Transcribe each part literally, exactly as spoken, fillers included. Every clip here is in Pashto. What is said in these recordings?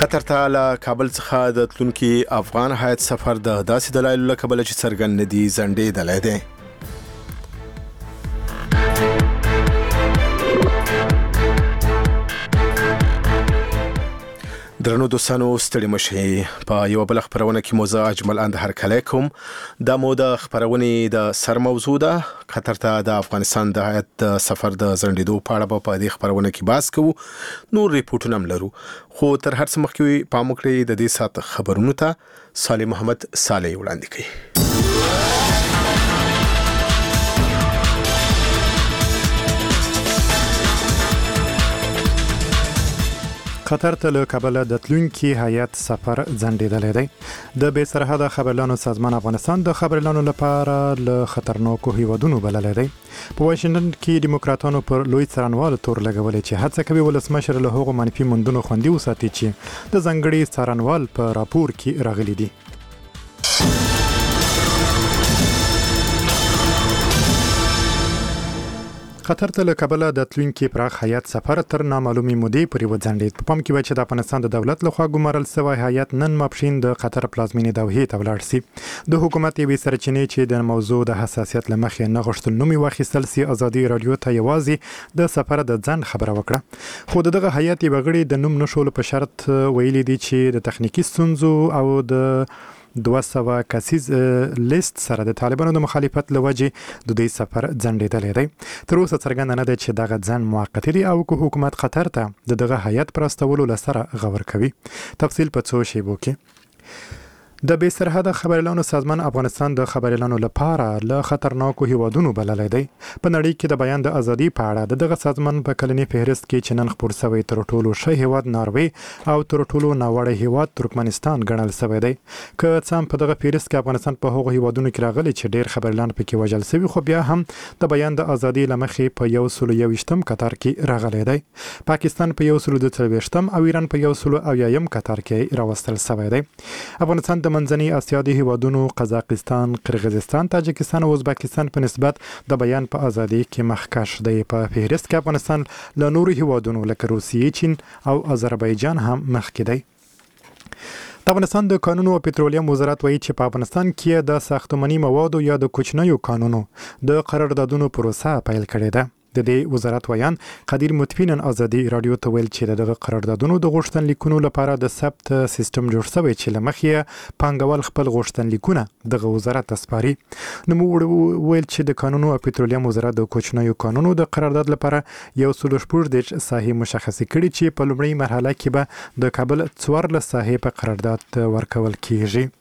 قطر ته له کابل څخه د تلونکي افغان هیات سفر د داسې دلایلو له کبله چې څرګند نه دي ځنډېدلی دی. درنو دوستانو ستړي مشئ. په یو بل خبرونه کې موزه اجمل اند هرکلی کوم. دا مو د خبرونې د سر موضوع ده. قطر ته د افغانستان د هیات د سفر د ځنډېدو په اړه په دې خبرونه کې بحث کوو. نور ریپورټونه هم لرو، خو تر هر څه مخکې پام وکړئ د دې ساعت خبرونو ته. صالح محمد صالح وړاندې کوي. قطر ته له کابل د تلونکي هیات سفر ځنډېدلی دی. د بې سرحده خبرلانو سازمان افغانستان د خبرلانو لپاره له خطرناکو هیوادونو بللی دی. په واشنګټن کې دیموکراتانو پر لوی څارنوال تور لګولې چې هڅه کوي ولسمشر له هغو منفي موندنو خوندي وساتي چې د ځانګړي څارنوال په راپور کې راغلي دي. قطر ته له کابل د تلونکي پراخ هیات سفر تر نامعلومې مودې پورې وځنډېد. په پام کې وای چې د افغانستان د دولت لخوا ګمارل شوی هیات نن ماپښین د قطر پلازمینې دوحې ته ولاړ سي. د حکومت یوې سرچینې چې د موضوع د حساسیت له مخې نه غوښتل نوم یې واخیستل سي ازادي رادیو ته یوازې د سفر د ځنډ خبره وکړه. خو دغه هیات یې وګړي د نوم نشول په شرط ویلي دي چې د تخنیکی ستونزو او د دوه سوه کسیز لیست سره د طالبانو د مخالفت لوجه د دوی سفر ځنډېدلی دی. تر اوسه څرګنده نه ده چې دغه ځنډ موقتی دی او که حکومت قطر ته د دغه هیات پر استولو لسره غور کوي. تفصیل په څو شیبو کې. د بې سرحده خبرلانو سازمان افغانستان د خبرلانو لپاره له خطرناکو هیوادونو بللی دی. په نړۍ کې د بیان د ازادي په اړه د دغه سازمان په کلني فهرست کې چې نن خپور شوی تر ټولو ښه هیواد ناروی او تر ټولو ناوړه هیواد ترکمنستان ګڼل شوی دی. که څه هم په دغه فهرست کې افغانستان په هغو هیوادونو کې راغلی چې ډیر خبرلان پکې وژل شوي، خو بیا هم د بیان د ازادي له مخې په یو سل یوویشتم قطر کې راغلی دی. پاکستان په یو سل دوه څلوېښتم او ایران په یو سل اویایم قطر کې راوستل شوی دی. افغانستان د منځنۍ اسیا د هیوادونو قزاقستان، قرغیزستان، تاجکستان او ازبکستان په نسبت د بیان په ازادي کې مخکښ دی. په فهرست کې افغانستان له نورو هیوادونو لکه روسیې، چین او آذربایجان هم مخکې دی. د افغانستان د کانونو او پټرولیم وزارت وایي چې په افغانستان کې د ساختماني موادو یا د کوچنیو کانونو د قراردادونو پروسه پیل کړې ده. د دې وزارت ویان قدیر مطفینن ازادي رادیو ته ویل چې دغه قراردادونو د غوښتنلیکونو لپاره د ثبت سیستم جوړ شوی چې لمخې پانګوال خپل غوښتنلیکونه دغه وزارت تسپاري. نو موږ ویل چې د کانونو او پټرولیم وزارت د کوچنیو کانونو د قرارداد لپاره یو سل شپږ دیرش ساحې مشخصې کړي چې په لومړۍ مرحله کې به د کابل څوارلس ساحې په قرارداد ورکول کیږي.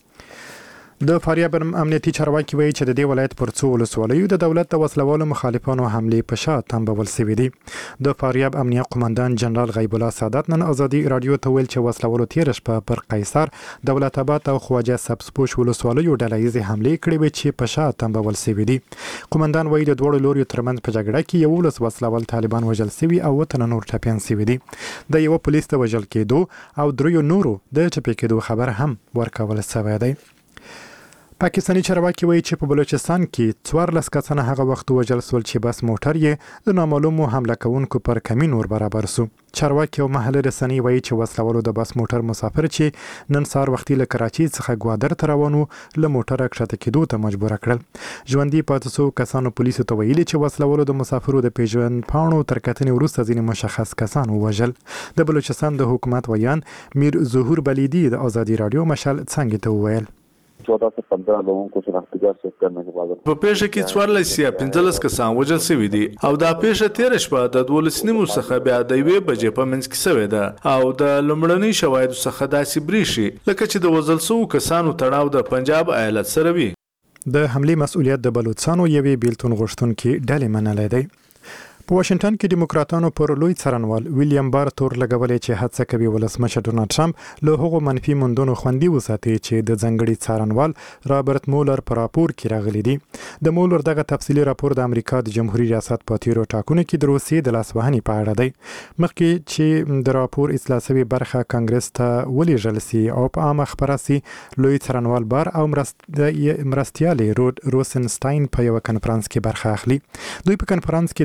د فاریاب امنیتي چارواکي وایي چې د دې ولایت پر څو ولسوالیو د دولت د وسلوالو مخالفانو حملې په شا تنبول شوي دي. د فاریاب امنیه قومندان جنرال غیب الله سعادت نن ازادي رادیو ته ویل چې وسلوالو تیره شپه پر قیصر، دولت آباد او خواجه سبزپوش ولسوالیو ډله ییزې حملې کړې وې چې په شا تنبول شوي دي. قومندان وایي د دواړو لوریو ترمنځ په جګړه کې یولس وسلوال طالبان وژل شوي او اووه تنه نور ټپیان شوي دي. د یوه پولیس د وژل کېدو او دریو نورو د ټپي کېدو خبر هم ورکول شوی دی. پاکستاني چارواکي وایي چې په بلوچستان کې څوارلس کسانه هغه وخت وژل شول چې بس موټر یې د نامعلومو حمله کوونکو پر کمین ور برابر شو. چارواکي او محلي رسنۍ وایي چې وسلوالو د بس موټر مسافر چې نن سهار وختي له کراچۍ څخه ګوادر ته روان وو له موټره کښته کېدو ته مجبور کړل. ژوندي پاتې شوو کسانو پولیسو ته ویلي چې وسلوالو د مسافرو د پیژند پاڼو تر کتنې وروسته ځینې مشخص کسان ووژل. د بلوچستان د حکومت ویان میر ظهور بلیدي د ازادي رادیو مشال څنګه ته وویل چودہ سے پندرہ لوگوں کو شناختی کارت چیک کرنے کے بعد په پیښه کې څوارلس یا پنځلس کسان وژل شوي دي او دا پیښه تېره شپه د دولس نیمو څخه بیا د یوې بجې په منځ کې شوې ده او د لومړنۍ شواهدو څخه داسې برېښي لکه چې د وژل شوو کسانو تړاو د پنجاب ایالت سره وي. د حملې مسؤلیت د بلوچستانو یوې بیلتون غوښتونکي ډلې منلی دی. په واشنګټن کې دیموکراتانو پر لوی څارنوال ویلیام بار تور لګولې چې هڅه کوي ولسمشر ډونالد ټرمپ له هغو منفي موندنو خوندي وساتي چې د ځانګړي څارنوال رابرټ مولر په راپور کې راغلي دي. د مولر دغه تفصیلي راپور د امریکا د جمهوریت ریاست په تیرو ټاکنو کې د روسیې د لاسوهنې په اړه دی. مخکې چې د راپور اصلاح شوې برخه کانګرس ته ولېږل سي او په عامه خپره سي، لوی څارنوال بار او مرستیالې رود روسنسټاین په یوه کنفرانس کې برخه اخلي. دوی په کنفرانس کې د مولر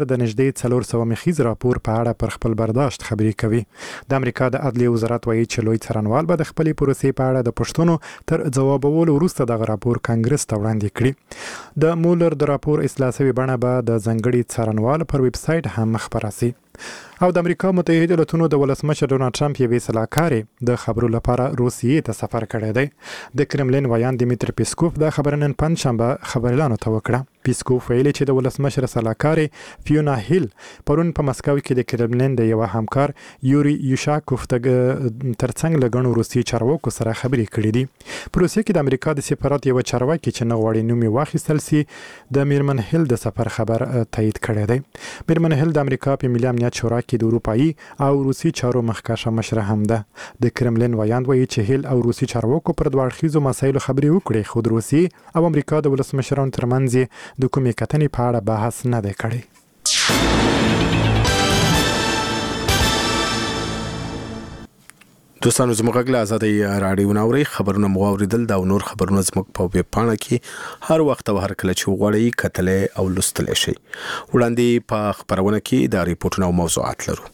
سفر د نږدې څلور سوه مخیز راپور په اړه پر خپل برداشت خبرې کوي. د امریکا د عدلیې وزارت وایي چې لوی څارنوال به د خپلې پروسې په اړه د پوښتنو تر ځوابولو وروسته دغه راپور کانګرس ته وړاندې کړي. د مولر د راپور اصلاح شوې بڼه به د ځانګړي څارنوال پر ویب سایټ هم خپره شي. او د امریکا متحده ایالاتونو د ولسمشر ډونالد ټرمپ یوې سلاکارې د خبرو لپاره روسیې ته سفر کړی دی. د کرملین ویان دیمیتر پیسکوف دا خبره نن پنځشنبه خبريالانو ته وکړه. پیسکوف ویلي چې د ولسمشر سلاکارې فیونا هیل پرون په مسکو کې د کرملین د یو همکار یوري یوشاکوف ترڅنګ له ګڼو روسي چارواکو سره خبرې کړې دي. په روسیې کې د امریکا د سفارت یو چارواکي چې نه غواړي نوم یې واخیستل سي د میرمن هیل د سفر خبر تایید کړی دی. میرمن هیل د امریکا په ملي امنیت شورا کې د اروپایي او روسي چارو مخکښه مشره هم ده. د کرملین ویاند وایي چې هیل او روسي چارواکو پر دوه اړخیزو مسایلو خبرې وکړې، خو د روسي او امریکا د ولسمشرانو ترمنځ د کومې کتنې په اړه بحث نه دی کړی. دوستانو زموږ غږ له آزادۍ راډیو ناوري خبرونه مو اوریدل دا نور خبرونه زموږ په ویب پاڼه کې هر وخت او هر کله چې وغواړئ کتلې او لوستلې شئ. وړاندې په خبرونه کې دا ریپورتونه او موضوعات لرو.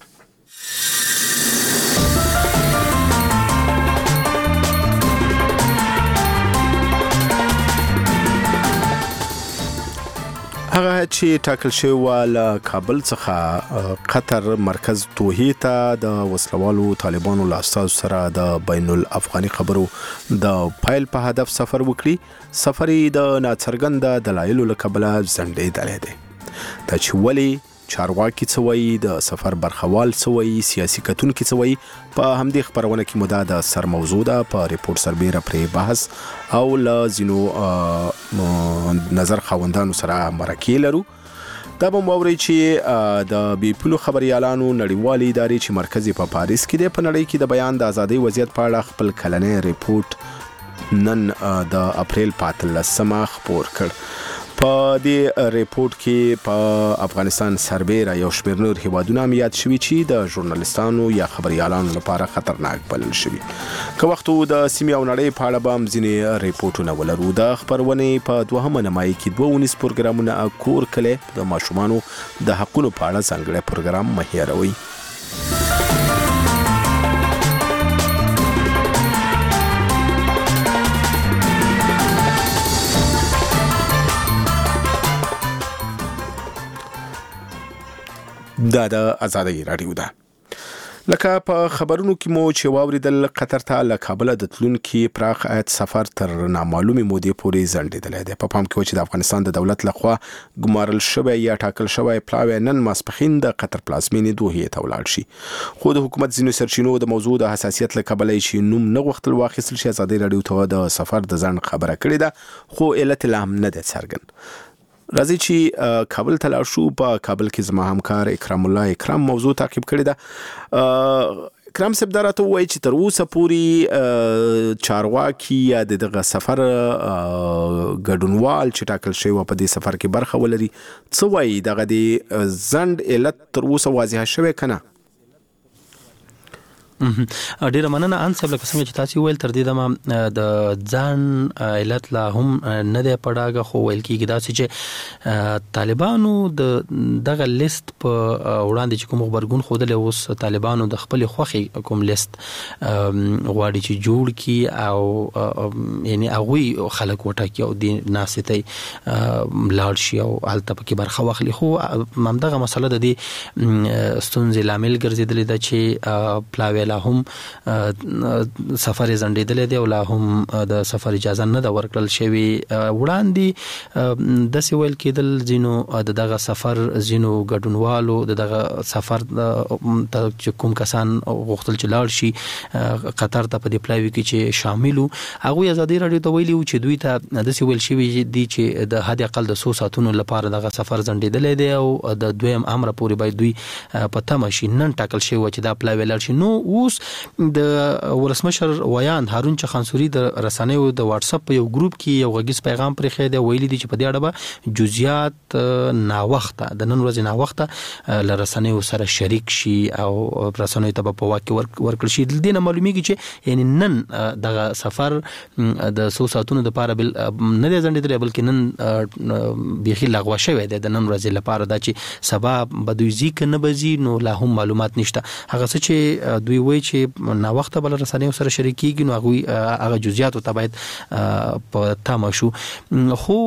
هغه چې ټاکل شوی و له کابل څخه قطر مرکز دوحې ته د وسلوالو طالبانو له استازو سره د بین الافغاني خبرو د فایل په هدف سفر وکړي. سفر د ناڅرګند دلایلو له کبله ځنډېدلی دی. دا چې ولې چارواکي څه وایي، د سفر برخوال څه وایي، سیاسي کتونکي څه وایي، په همدې خبرونه کې مو دا د سر موضوع ده. په ریپورت سربیره پرې بحث او له ځینو نظر خاوندانو سره مرکې لرو. دا به مو اورئ چې د بي پولو خبريالانو نړیوالې ادارې چې مرکز په پاریس کې دی، په نړۍ کې د بیان د ازادۍ وضعیت په اړه خپل کلنی ریپورت نن د اپریل په اتلسمه خپور کړ. په دې ریپورت کې په افغانستان سربیره یو شمېر نور هیوادونه هم یاد شوي چې د ژورنالیستانو یا خبريالانو لپاره خطرناک بلل شوي. که وخت د سیمې او نړۍ په اړه به هم ځینې ریپورتونه ولرو. د خپرونې په دوهمه نیمایي کې دوه ونیز پروګرامونه کور کلی د ماشومانو د حقونو په اړه ځانګړی پروګرام مه هېروئ. دا د آزادۍ راډیو ده. لکه په خبرونو کې مو چې واوریدل، قطر ته له کابل د تلونکي پراخ عاید سفر تر نامعلومې مودې پورې ځنډېدلی دی. په پام کې و چې د افغانستان د دولت لخوا ګمارل شوی یا ټاکل شوی پلاوی نن ماسپښین د قطر پلازمینې دوحې ته ولاړ شي. خو د حکومت ځینو سرچینو د موضوع د حساسیت له کبله چې نوم نه غوښتل واخیستل شي، آزادۍ راډیو ته د سفر د ځنډ خبره کړې ده، خو علت لا هم نه دی څرګند. راځي چې کابل ته لاړ شو. په کابل کې زما همکار اکرام الله اکرام موضوع تعقیب کړی ده. اکرام صاحب دا راته ووایي چې تر اوسه پورې چارواکي یا دغه سفر ګډونوال چې ټاکل شوی و په دې سفر کې برخه ولري، څه وایي دغه د ځنډ علت تر اوسه واضح شوی که نه؟ ډیره مننه ان صاحب. لکه څنګه چې تاسو ویل تر دې دمه د ځان علت لا هم نه دی پړاګه، خو ویل کېږي دا چې طالبانو د دغه لیست په وړاندې چې کوم خبرګون خوده له اوس طالبانو د خپل خوخي کوم لیست غواړي چې جوړ کی او یعنی هغه خلک وټاکي او د ناسته لاړ شي او الته پکې برخه واخلي. خو همدغه مسله د دې ستونزې لامل ګرځیدلې ده چې پلاوی لا هم سفر زندیدل دی او لا هم د سفر اجازه نه د ورکړل شوی. وړاندې د سویل کېدل زینو دغه سفر زینو ګډونوالو دغه سفر د کوم کسان غوښتل چې لاړ شي قطر ته په دی پلاوی کې چې شاملو، هغه ازادي راډیو ته ویلي چې دوی ته د سویل شوی دی چې د حد اقل د څو ساعتونو لپاره دغه سفر زندیدل دی او د دویم امر پورې باید دوی په تمه شي. نن ټاکل شوی چې دا پلاوی لاړ شي. نو اوس د ولسمشر ویان هارون چخانسوري د رسنیو د واتس اپ یو ګروپ کې یو غږیز پیغام پرې خېده ویلي دي چې په دې اړه به جزئیات نا وخته د نن ورځې نا وخته لرسنیو سره شریک شي او رسنیو ته په واقع ورکړل شي. د دې معلومیږي چې یعنی نن د سفر د سو ساتونو د پاره بل نه دی ځندې بلکې نن بيخي لغوه شوی دی د نن ورځې لپاره دا چې سبا بدويزي کنه بزي نو لا هم معلومات نشته. هغه څه چې دوی وایي چې نا وخته بل رسنیو سره شریکيږي نو هغه هغه جزئیات ته باید په تمه شو. خو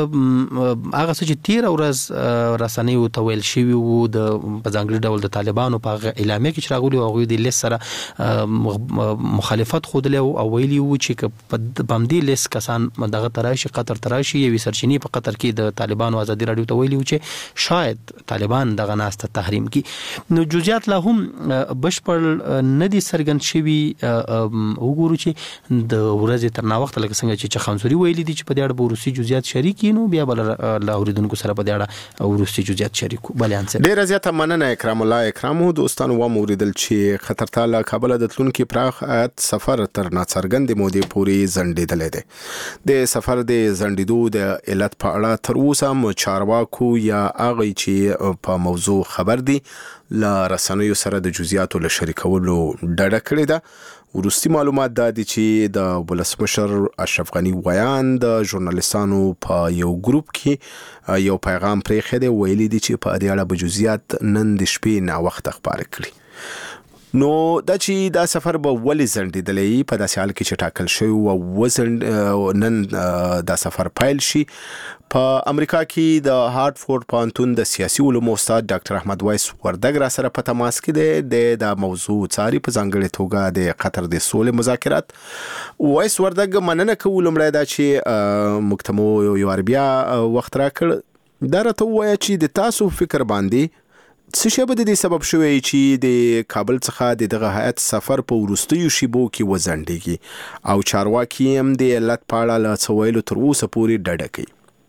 هغه څه چې تیر ورځ رسنیو ته ویل شوی وو د په ځانګړي ډول د طالبانو په اعلامیه کې چې راغلي او د لیست سره مخالفت خوده او ویلي وو چې په باندې لیست کسان دغه تراشي قطر تراشي یوي سرچینی په قطر کې د طالبانو ازادي رادیو ته ویلي وو چې شاید طالبان دغه ناسته تحریم کی. نو جزئیات لا هم بشپړ ندي سرګن شوی وګورو چې د ورځې تر نا وخت لکه څنګه چې چخانسوري ویلي دي چې په دې اړه روسي جزئیات شریک نو بیا بل لا اوریدونکو سره په دې اړه روسي جزئیات شریک بلان سره ډیر زیاته مننه اکرام الله اکرامو دوستانو و موریدل چې خطر تعالی کابل د تلونکو پراخ سفر تر ناڅرګند مودې پورې ځنډېدل دي. د سفر د ځنډېدو د علت په اړه تر اوسه مو چارواکو یا هغه چې په موضوع خبر دي لا رسنیو سره د جزئیاتو له شریکولو ډډه کړې ده. ورستي معلومات دا دي چې د ولسمشر اشرف غنی ویان د ژورنالیستانو په یو ګروپ کې یو پیغام پرې خېده ویلي دي چې په دې اړه به جزئیات نن د شپې نا وخت خبر کړي. نو دا چې دا سفر به ولې ځنډېدلې په داسې حال کې چې ټاکل شوی او وزن نن دا سفر پیل شي. په امریکا کې د هارټفورد پوهنتون د سیاسي علومو استاد ډاکټر احمد وایس وردګ را سره په تماس کې دی د موضوع څاري په ځانګړي توګه د قطر د سولې مذاکرات. وایس وردګ مننه کوم لمړی دا چې مکتمو یو عربیا وخت راکړ دا راته وایي چې د تاسو فکر باندې څه شی به د دې سبب شوی چې د کابل څخه دغه هیئت سفر په وروستیو شیبو کې وځنډېږي او چارواکي هم د علت په اړه له څه ویلو تر اوسه پورې ډډه کوي.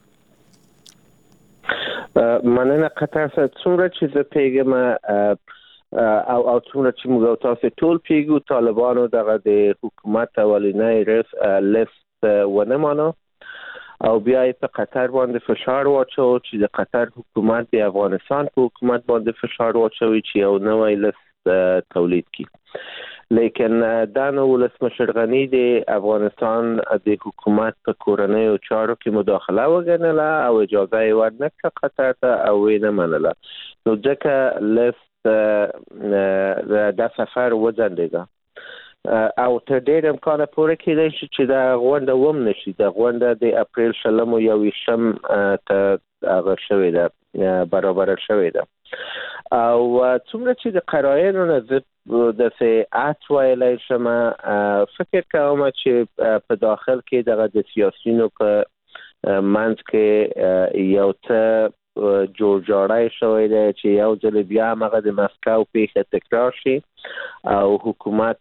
مننه قطر سره څومره چې زه پیږم او او څومره چې موږ تاسو ټول پیږو طالبانو دغه د حکومت اولنۍ رئیس لیست ونه مانو او بیا په قطر باندې فشار واچو چې د قطر حکومت د افغانستان په حکومت باندې فشار واچوي چې یو نوی لیست تولید کړي. لیکن دا نو ولسمشر غنی د افغانستان د حکومت په کورنۍ او چارو کې مداخله وګڼله او اجازه یې ورنکړه قطر ته او یې نه منله. نو ځکه لیست دا سفر وځنډېده او تر ډېر امکانه پورې کېدای شي چې دا غونډه وم نشي. دا غونډه د اپریل شلم او یویشتم ته هغه شوې ده برابر شوې ده او څومره چې د قراینو نه داسې ات ویلی شم فکر کوم چې په داخل کې دغه د سیاسیونو په منځ کې یو څه جوړجاړی شوی دی چې یو ځل بیا هغه د مسکو پیښه تکرار شي او حکومت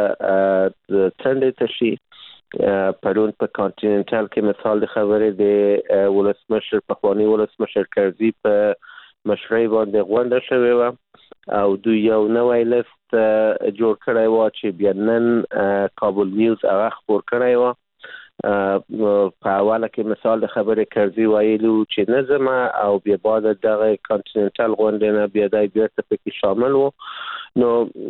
څنډې ته شي. پرون په کانټیننټل کې مثال د خبرې د ولسمشر پخوانی ولسمشر کرزي په مشرۍ باندې غونډه شوې وه او دوی یو نوی لیست جوړ کړی و چې بیا نن کابل نیوز هغه خپور کړی و. په اوله کې مثال د خبرې کرزي ویلو چې نه ځمه او بیا بعد دغه کانټیننټل غونډې نه بیا دی بیرته پکې شامل و. نو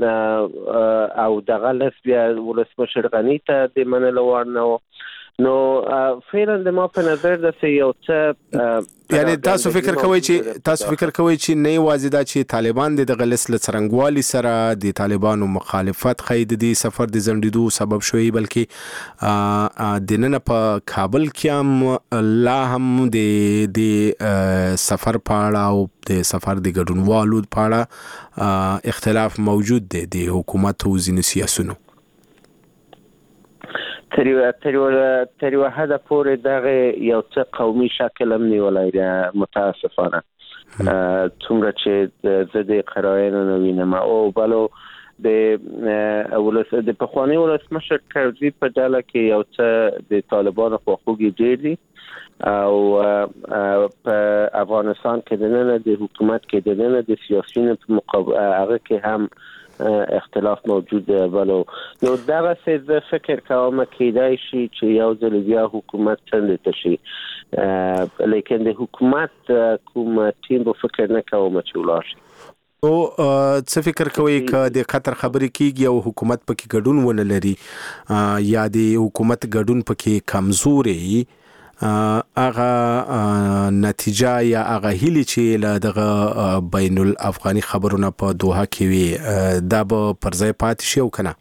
او دغه لیست بیا ولسمشر غني ته د منلو وړ نه و. نو فعلا د ما په نظر د یو څه یعنی تاسو فکر کوئ چې تاسو فکر کوئ چې نه یوازې دا چې طالبان د دغه لیست له څرنګوالي سره د طالبانو مخالفت خید دي سفر د ځنډېدو سبب شوی بلکې د نن په کابل کې هم لا هم د د سفر په اړه او د سفر د ګډونوالو په اړه اختلاف موجود دی د حکومت او ځینو سیاسيونو. تر یو تر یو تر یو حد پورې دغه یو څه قومي شکل هم نیولای دی متاسفانه. څومره چې زه د قراینو نه وینم او بلو د ولس د پخوانی ولسمشر کرزي په ډله کې یو څه د طالبانو خواخوږي ډېر دي او په افغانستان کې د نن د حکومت کې د نن د سیاسيونو په مقابل هغه کې هم اختلاف موجود دی ولو نو دغه څه زه فکر کوم کېدای شي چې یو ځل بیا حکومت څنډې ته شي لیکن د حکومت کوم ټیم به فکر نه کوم چې ولاړ شي. او څه فکر کوي ک د قطر خبرې کیږي او حکومت پکې ګډون ونه لري یا د حکومت ګډون پکې کمزوري هغه نتیجه یا هغه هیلي چې له دغه بین الافغاني خبرونه په دوحه کې وي دا به پر ځای پاتې شي او کنه؟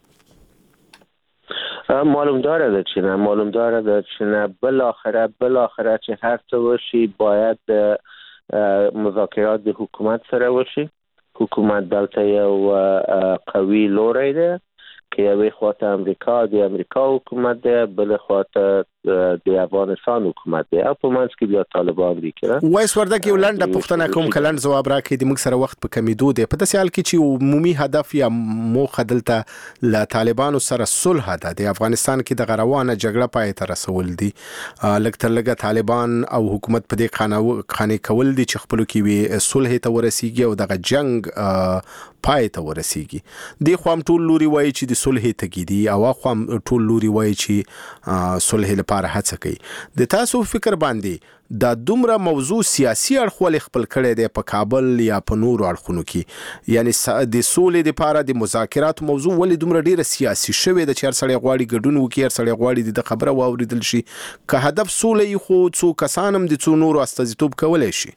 معلوم داره ده چې نه معلوم داره ده چې نه بالاخره بالاخره چې هر څه وشي باید مذاکرات د حکومت سره وشي. حکومت دلته یو قوي لوری ده که یوې خواته امریکا د امریکا حکومت ده بل خواته د افغانستان حکومت دی او په منځ کې بیا طالبان دي کنه. وایس وردک یو لنډه پوښتنه کوم کلند جواب راکړي د موږ سره وخت په کمیدو دی په داسې حال کې چې عمومي هدف یا موخه دلته له طالبانو سره صلح ده د افغانستان کې د روانه جګړه پای ته رسول دي لږ تر لږه طالبان او حکومت په دې خانه کول دي چې خپل کې وي صلح ته ورسیږي او دغه جنگ پای ته ورسیږي. دی خو هم ټول لوري وایي چې د صلح ته کیدي او خو هم ټول لوري وایي چې صلح لپاره هڅه کوي. د تاسو فکر باندې دا دومره موضوع سیاسي اړخ خپل کړي دی په کابل یا په نورو اړخونو کې یعنی د سولې لپاره د مذاکرات موضوع ولې دومره ډیره سیاسي شوې ده چې هر سړی غواړي ګډون وکړي هر سړی غواړي د خبره واوریدل شي که هدف سولې خو څو کسانم د څو نورو استازیتوب کولای شي؟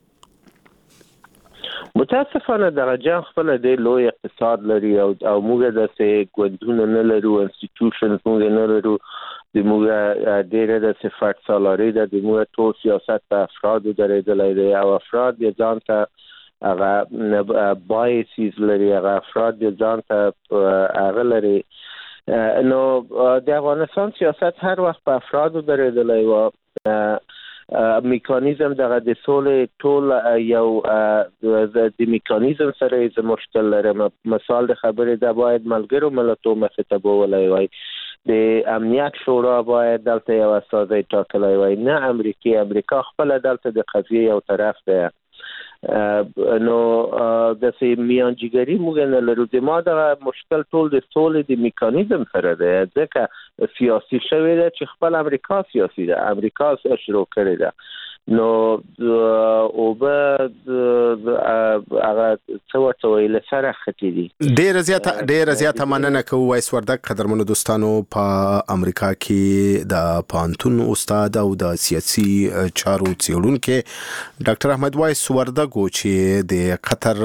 متاسفانه دغه جنگ خپل د لوی اقتصاد لري او او موږ د سه ګوندونه نه لرو انسټیټیوشنز موږ نه لرو د موږ ډیره د صفات سالاري د موږ ټول سیاست په افراد درېدلای دی او افراد د ځان ته هغه بایسیز لري هغه افراد د ځان ته هغه لري نو د افغانستان سیاست هر وخت په افراد درېدلای و میکانیزم دغه د سولې ټول یو د میکانیزم سره ز مشکل لري. مثال د خبرې د باید ملګرو ملتونو مخه ته بولای وای د امنیت شورا باید دلته یو استازی ټاکلای وای نه امریکای امریکا خپل دلته د قضیه یو طرف ده نو د سي میانجیګری موږ نه لرو د ما د مشکل ټول د سولې د میکانیزم سره ده ځکه سیاسي شوی ده چې خپل امریکا سیاسي ده امریکا شروع کړی ده نو او به هغه څو څو له سره ختی دي. ډیر زیات ډیر زیات مننه کوم وایس وردک قدرمنو دوستانو په امریکا کې د پانتون استاد او د سیاسي چارو څیړونکو ډاکټر احمد وایس وردک چې د قطر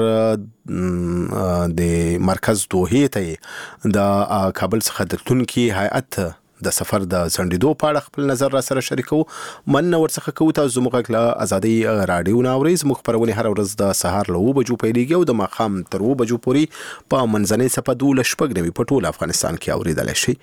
د مرکز دوحه ته د کابل څخه د تونکي هیئت د سفر د سندیدو په اړه خپل نظر را سره شریکو من ورڅخه کوو تاسو زموږ له ازادي رادیو ناوریز مخبرونه هر ورځ د سهار له و بجو پیلېږي او د ماخام تر و بجو پورې په منځنۍ صفه دوله شپږ نوي په ټول افغانستان کې اوریدل شي.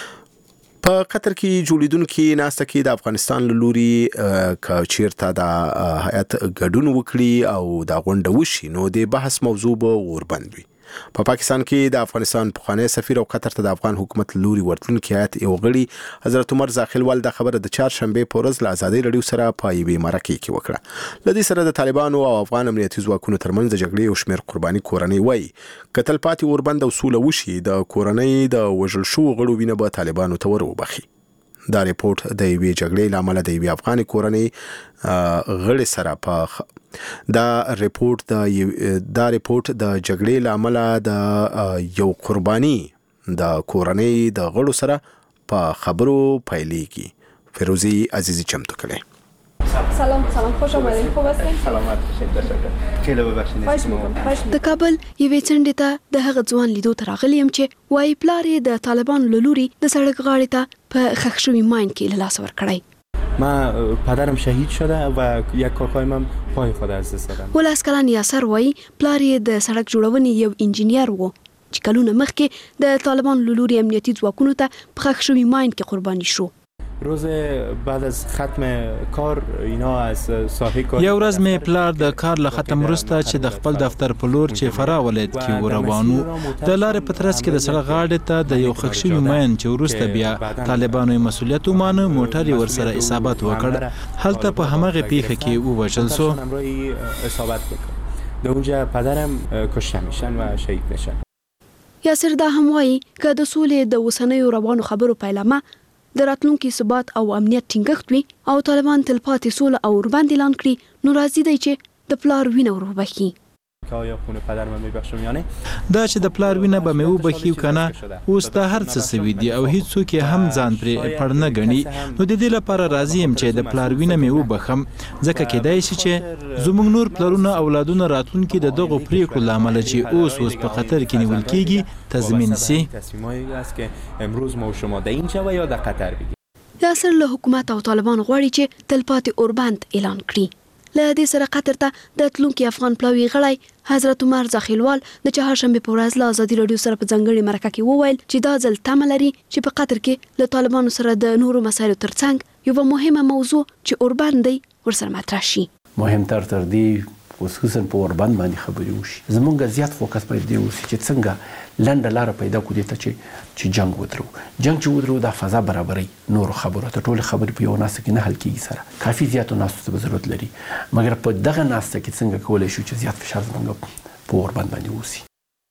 په قطر کې جوړیدونکو ناسته کې د افغانستان لوري ک چیرته د هیئت ګډون وکړي او د غونډه وشي نو د بحث موضوع به وربند وي. په پا پاکستان کې د افغانستان پخوانی سفیر او قطر ته د افغان حکومت لوري ورتلونکو هیئت یو غړي حضرت عمر زاخیلوال د خبره د چهارشنبه په ورځ له ازادي رادیو سره په یوې مرکه کې وکړه. لدې سره د طالبانو او افغان امنیتي ځواکونو ترمنځ د جګړې او شمیر قرباني کورنۍ وای قتل پاتې وربند او سوله وشي د کورنۍ د وژل شو غړو وینه به طالبانو ته وروبخي. دا ریپورت د یوې جګړې لامل د یوې افغان کورنۍ غړي سره په دا ریپورت د دا ریپورت د جګړې لامل د یو قرباني د کورنۍ د غړو سره په خبرو پیلېږي. فیروزی عزیزی چمتو کړي. سلام سلام خوش آمدید خوب هستین سلامت باشید تشکر خیلی ببخشید د کابل یوې څنډې ته د هغه ځوان لیدو ته راغلی یم چې وایي پلار یې د طالبانو له لوري د سړک غاړې ته په ښخ شوي ماین کې له لاسه ورکړی. ما پدرم شهید شده و یک کاکایم هم پای خود از دست دادم. ولس کلن یاسر وایي پلار یې د سړک جوړونې یو انجینیر و چې کلونه مخکې د طالبانو له لوري امنیتي ځواکونو ته په ښخ شوي ماین کې قرباني شو. روز بعد از ختم کار اینا از ساحه کار یو ورځ مې پلار د کار له ختم وروسته چې د خپل دفتر په لور چې فرا ولایت کې وروانو د لارې په ترڅ کې د سړک غاړې ته د یو ښخ شوي ماین چې وروسته بیا طالبانو مسؤلیت ومانه موټر یې ورسره اصابت وکړ هلته په همغه پیښه کې ووژل شو. اصابت وکړ. در اونجا پدرم کشته میشن و شهید میشن. یاسر دا هم وایي که د سولې د اوسنیو روانو خبرو پیلامه د راتلونکي ثبات او امنیت ټینګښت وي او طالبان تلپاتې سوله او ورباندې اعلان کړي نو راضي دی چې د پلار وینه ور وبخي. آیا خون پدر من میبخشم یا نه؟ دا چې د پلار وینه به مې وبخي کنه اوس دا هر څه سوي دي او هیڅ څوک هم ځان پرې پړ نه غني نو د دې لپاره راضي یم چې د پلار وینه مې وبخم ځکه کېدای شي چې زموږ نور پلرونه اولادونه راتلونکي د دغه پریکړو لامل چې اوس اوس په خطر کې نیول کېږي تضمین سي. تصمیمایی است که امروز ما و شما در اینجا و یا در قطر بگیریم. یاسر له حکومت او طالبان غواړي چې تلپاتې اوربند اعلان کړي. له دې سره قطر ته د تلونکي افغان پلاوي غړی حضرت عمر زاخیلوال د چهارشنبه په ورځ له ازادي راډیو سره په ځنګړې مرکه کې وویل چې دا ځل تمه لري چې په قطر کې له طالبانو سره د نورو مسایلو ترڅنګ یوه مهمه موضوع چې اوربند دی ورسره مطرح شي. مهمتر تر دې خصوصا په اوربند باندې خبرې وشي. زمونږ زیات فوکس باید دی وشي چې څنګه لنډه لار پیدا کړو ته چې چې جنگ ودرو جنگ چې ودرو د فضا برابرۍ نور خبرو ته ټول خبرې په یو ناس کې نه حل کیږي سره کافي زیات ناس ته ضرورت لري مګر په دغه ناس کې څنګه کولای شو چې زیات فشار زمونږ په اوربند باندې وشي.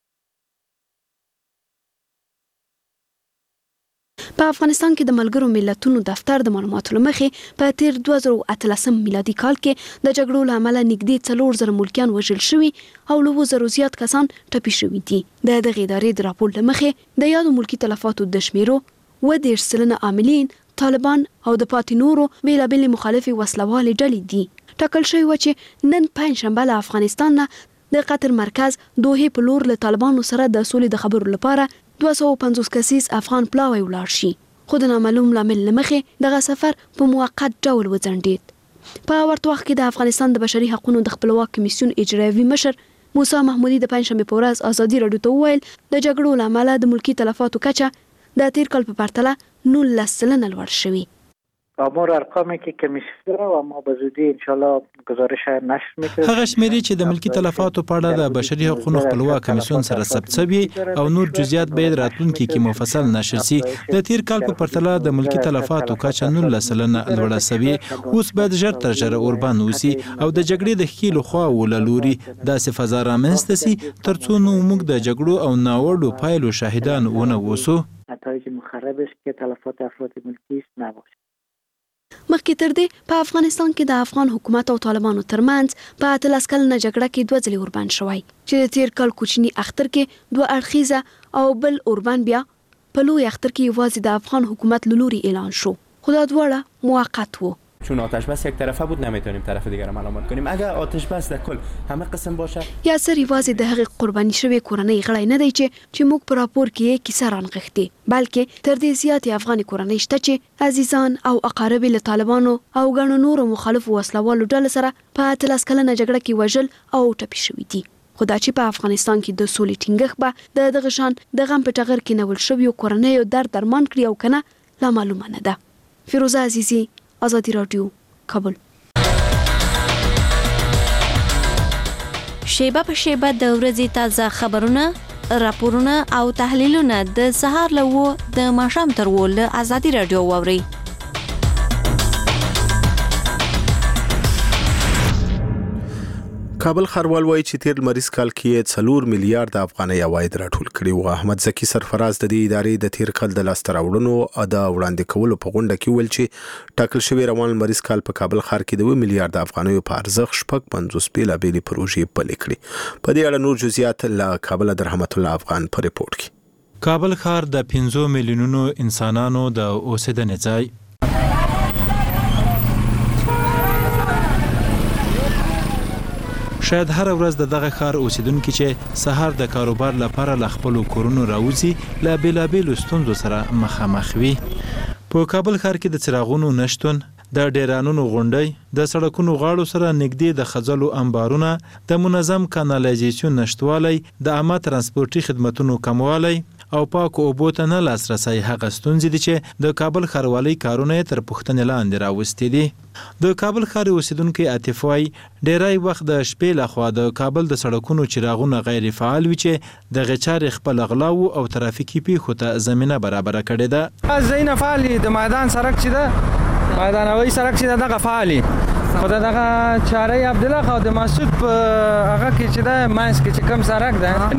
په افغانستان کې د ملګرو ملتونو دفتر د معلوماتو لمخې په تیر دوه زره اتلسم میلادي کال کې د جګړو له امله نږدې څلور زره ملکیان وژل شوي او له اووه زرو زیات کسان ټپي شوي دي. د دغې ادارې د راپور لمخې د یادو ملکي تلفاتو د شمیرو اووه دېرش سلنه عاملین طالبان او د پاتې نورو بېلابېلې مخالفې وسلوالې ډلې دي. ټاکل شوي وه چې نن پنجشنبه له افغانستان نه د قطر مرکز دوحې په لور له طالبانو سره د سولې د خبرو لپاره دوه سوه پنځوس کسیز افغان پلاوی ولاړ شي خو د نامعلوم لامل له مخې دغه سفر په موقت ډول وځنډېد. په ورته وخت کې د افغانستان د بشري حقوقو د خپلواک کمیسیون اجرایوي مشر موسی محمودي د پنجشنبې په ورځ ازادي راډیو ته وویل د جګړو له امله د ملکي تلفاتو کچه د تیر کال په پرتله نولس سلنه لوړ شوي. آمار ارقامی که کمیسیون داره و ما به زودی انشالله گزارش نشر میکنیم. هغه شمیرې چې د ملکی تلفاتو په اړه د بشري حقوقو خپلواک کمیسیون سره ثبت شوی او نور جزئیات به راتلونکي کې مفصل نشر شي. د تیر کال په پرتله د ملکی تلفاتو کچه نولس سلنه لوړه شوې. اوس باید ژر تر ژره اوربند وسی او د جګړې د ښکیلو خوا ولولوري داسې فضا رامنځته سي ترڅو نو موږ د جګړو او ناوړو پایلو شاهدان ونه اوسو. نتایج مخرب است که تلفات افراد ملکی نباشه. مخکې تر دې په افغانستان کې د افغان حکومت او طالبانو ترمنځ په اتلس کلنه جګړه کې دوه ځلې اوربند شوی چې د تیر کال کوچني اختر کې دوه اړخیزه او بل اوربند بیا په لوی اختر کې یوازې د افغان حکومت له لوري اعلان شو خو دا دواړه موقت وو. چون آتش بس یک طرفه بود نمیتونیم طرف دیگر رو ملامت کنیم. اگر آتش بس در کل همه قسم باشه یاسر یوازې د هغې قرباني شوې کورنۍ غړی نه دی چې چې موږ په راپور کې یې کیسه رانغښتې بلکې تر دې زیاتې افغاني کورنۍ شته چې عزیزان او اقارب له طالبانو او ګڼو نورو مخالفو وسلوالو ډلو سره په اتلس کلنه جګړه کې وژل او ټپي شوي دي. خو دا چې په افغانستان کې د سولې ټینګښت به د دغه شان د غم په ټغر کې نول شویو کورنیو درد درمان کړي او کنه لا معلومه نه ده. فیروزه عزیزی، آزادی رادیو، کابل. شیبه په شیبه د ورځې تازه خبرونه، راپورونه او تحلیلونه د سهار له وو د ماښام تر وو له آزادی رادیو واورئ. کابل ښاروال وایي چې تیر لمریز کال کې څلور میلیارډ افغانۍ عواید راټول کړي وو. احمد زکی سرفراز د دې ادارې د تیر کال د لاسته راوړنو د وړاندې کولو په غونډه کې ویل چې ټاکل شوی روان لمریز کال په کابل ښار کې د اووه میلیارډ افغانیو په ارزښت شپږ پنځوس بېلابېلې پروژې پلي کړي. په دې اړه نور جزئیات له کابل د رحمت الله افغان په ریپورت کې. کابل ښار د پنځه میلیونونو انسانانو د اوسېدنې ځای شاید هر ورځ د دغه ښار اوسیدونکو چې سهار د کاروبار لپاره ل خپل کورونو راوځي لا بیلابېلو ستونزو سره مخامخ وي. په کابل ښار کې د څراغونو نشتون، د ډیرانونو غونډۍ، د سړکونو غاړو سره نږدې د خځلو انبارونه، د منظم کانالیزیشن نشټوالی، د عامه ترانسپورتي خدماتونو کموالی او پاکو اوبو ته نه لاسرسی هغه ستونزې دي چې د کابل ښاروالۍ کارونه تر پوښتنې لاندې راوستي دي. د کابل ښار اوسیدونکي عاطف وایي ډیری وخت د شپې لخوا د کابل د سړکونو چراغونه غیر فعال وي چې د غچارې خپل غلاو او ترافیکي پیښو ته زمینه برابره کړې ده. زینه فعالي د میدان سړک چې ده میدانوي سړک چې ده دغه فعالي خو دغه چاره عبدالله خو د مسعود په هغه کې چې ده ماینس کې چې کم سړک ده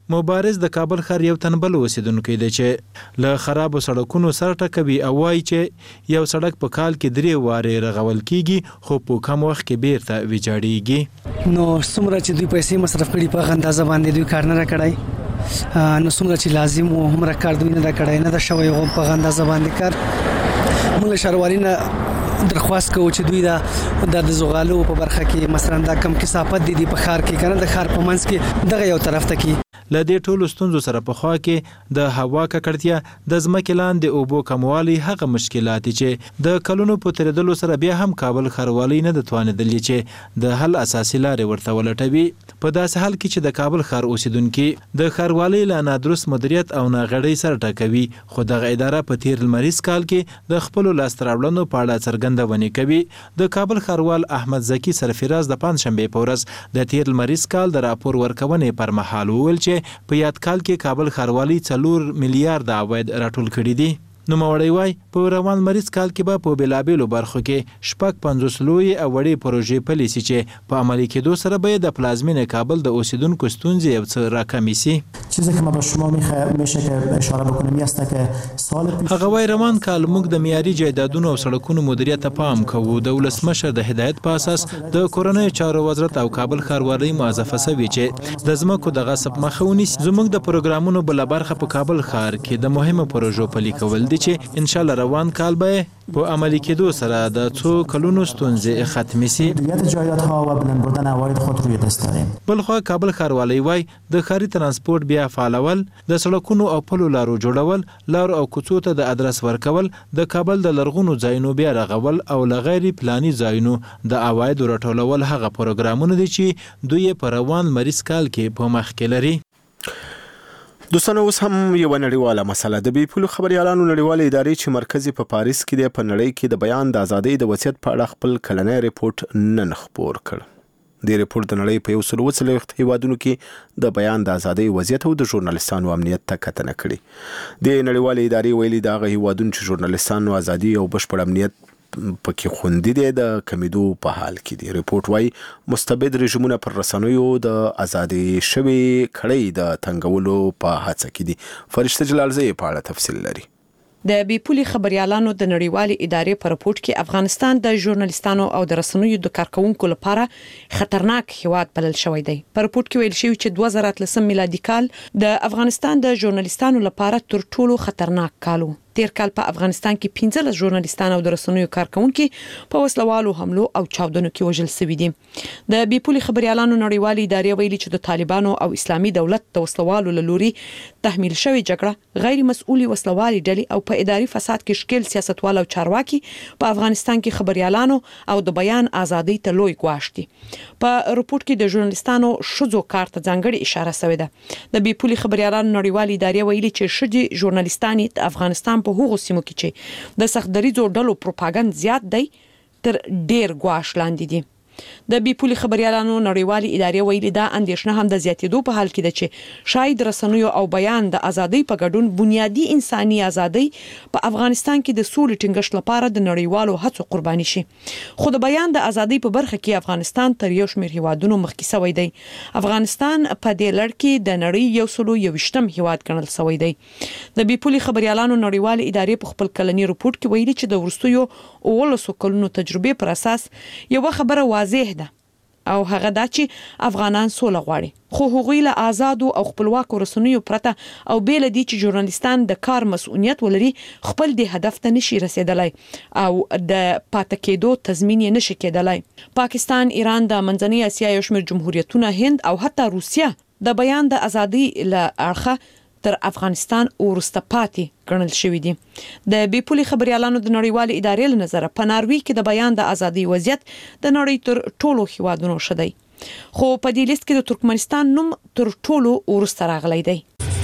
مبارز د کابل ښار یو تنبل اوسیدونکی دی چې له خرابو سړکونو سر ټکوي او وایي چې یو سړک په کال کې درې وارې رغول کیږي خو په کم وخت کې بیرته ویجاړیږي. نو څومره چې دوی پیسې مصرف کړي په اندازه باندې دوی کار نه کړی، نو څومره چې لازم و هم را کار دوی نه کړی نه د شوی غو په اندازه باندې کار. موږ شهروالینه درخواست کوو چې دوی دا د زغالو په برخه کې مثلا دا کم کثافت دي په ښار کې کنه د ښار په منځ کې دغه یو طرف ته کې ل دې ټولو ستونزو سره په خوا کې د هوا ککړتیا د ځمکې لاندې اوبو کموالی هغه مشکلات چې د کلونو په تیریدلو سره بیا هم کابل ښاروالۍ نه د توانېدلې چې د حل اساسي لارې ورته ولټوي. په داسې حال کې چې د کابل ښار اوسیدونکي د ښاروالۍ له نادرست مدیریت او ناغړۍ سره ټکوي، خو دغه اداره په تیر لمریز کال کې د خپلو لاسته راوړنو په اړه څرګندونې کوي. د کابل ښاروال احمد زکي سرفراز د پنځشنبې په ورځ د تیر لمریز کال د راپور ورکونې پر مهال وویل چې په یاد کال کې کابل ښاروالۍ څلور میلیارډ عواید راټول کړي دي. نوموړی وایي په روان مریض کال کې به په بېلابېلو برخو کې شپږ پنځوس لویې او وړې پروژې پلي سي چې په عملي کېدو سره به د پلازمینې کابل د اوسیدونکو ستونزې یو څه راکمې سي. چیزی که ما به شما میشه که اشاره بکنم است که سال پیش هغه وایي روان کال موږ د معیاري جایدادونو او سړکونو مدیریت ته پام کوو. د ولسمشر د هدایت په اساس د کورنیو چارو وزارت او کابل ښاروالۍ موظفه سوي چې د ځمکو د غصب مخه ونیسي. زموږ د پروګرامونو بله برخه په کابل ښار کې د مهمو پروژو پلي کول دي چې ان شاء الله روان کال به په عملي کېدو سره د څو کلونو ستونزې ختمې سي. جایدادها و بلند بردن عواید خود روی دست داریم. بلخوا کابل ښاروالۍ وایي د ښاري ترانسپورت بیا فعالول، د سړکونو او پلو لارو جوړول، لارو او کوڅو ته د ادرس ورکول، د کابل د لرغونو ځایونو بیا رغول او له غیر پلاني ځایونو د عوایدو راټولول هغه پروګرامونه دي چې دوی په روان مریض کال کې په مخ کې لري. دوستانو اوس هم یو نړیواله مسله د بي پولو خبريالانو نړیواله ادارې چې مرکزي په پاریس کې د په نړۍ کې د بیان د ازادۍ د وصیت په اړه خپل کلنی ریپورت نن خپور کړ. د ریپورت د نړۍ په یو سل او څلوېښت هیوادونو کې د بیان د ازادۍ وضعیت او د ژورنالیستانو امنیت ته کتنه کړې. د نړیواله ادارې ویلي دا غي هیوادونو چې ژورنالیستانو ازادي او بشپړ امنیت پکې خوندې دي د کمیدو په حال کې دي. ریپورت وايي مستبد رژیمونه پر رسنیو د ازادي شوی کړۍ د تنګولو په هڅه کې دي. فرشته جلالزی په اړه تفصیل لري. د بي پولي خبريالانو د نړیوالې ادارې په راپورټ کې افغانستان د ژورنالیستانو او د رسنیو د کارکونکو لپاره خطرناک هیواد بلل شوی دی. په راپورټ کې ویل شوی چې دوه زره اتلسم میلادي کال د افغانستان د ژورنالیستانو لپاره تر ټولو خطرناک کال و. تیر کال په افغانستان کې پنځلس ژورنالیستان او د رسنیو کارکونکو په وسلوالو حملو او چاودنو کې وژل شوي دي. د بي پولي خبريالانو نړیوالې ادارې ویلي چې د طالبانو او اسلامي دولت د وسلوالو لوري تحمیل شوی جګړه غیر مسؤلي وسلوالي ډلې او په اداري فساد کې شکل سیاستوال او چارواکي په افغانستان کې خبريالانو او د بیان ازادۍ ته لوی ګواښ دي. په راپورټ کې د ژورنالیستانو شذو کار ته ځانګړي اشاره شوې ده. د بي پولي خبريالانو نړیوالې ادارې ویلي چې شذي ژورنالیستان د افغانستان په هغو سیمو کې چې د سختدریزو ډلو پروپاګاندا زیات دی تر ډیر ګواښ لاندې دي. د بي پولي خبريالانو نړیوالې ادارې ویلي دا اندېښنه هم د زیاتېدو په حال کې ده چې شاید رسنیو او بیان د ازادۍ په ګډون بنیادی انساني ازادۍ په افغانستان کې د سولې ټینګښت لپاره د نړیوالو هڅو قرباني شي. خو د بیان د ازادۍ په برخه کې افغانستان تر یو شمېر هیوادونو مخکې شوی دی. افغانستان په دې لړ کې د نړۍ یو سلو یوشتم هیواد ګڼل شوی دی. د بي پولي خبريالانو نړیوالې ادارې په خپل کلنی راپورټ کې ویلي چې د ورستیو اولسو کلونو تجربې پر اساس یو خبره واضح ده او هغه دا چې افغانان سوله غواړي، خو هغوی له آزاد او خپلواک رسنیو پرته او بیل دي چې ژورنالیستان د کار مسؤلیت ولري خپل د هدف ته نشي رسیدلای او د پاتې کېدو تضمین یې نشي کېدلای. پاکستان، ایران، د منځنۍ اسیا یو شمېر جمهوریتونه، هند او حتی روسیه د بیان د ازادۍ له اړخه تر افغانستان ورسته پاتې ګڼل شوی دي. د بي پولي خبريالانو د نړیوالې ادارې له نظره په ناروی کې د بیان د ازادۍ وضعیت د نړۍ تر ټولو هیوادونو شدی، خو په دې لیست کې د ترکمنستان نوم تر ټولو ورسته راغلی دی.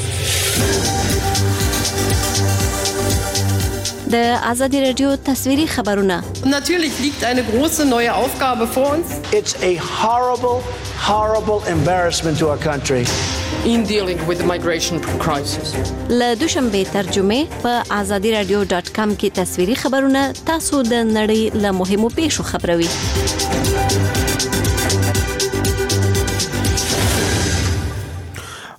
د ازادي رادیو تصویري خبرونه. Natürlich liegt eine große neue Aufgabe vor uns. It's a horrible, horrible embarrassment to our country. In dealing with the migration crisis. له دوشنبه ترجمه په azadi radio dot com کې تصویري خبرونه تاسو د نړۍ له مهمو پیښو خبروي.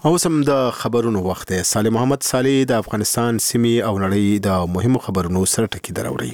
او سم د خبرونو وخت دی. صالح محمد صالح د افغانستان سیمې او نړۍ د مهمو خبرونو سره ټکی دراوړي.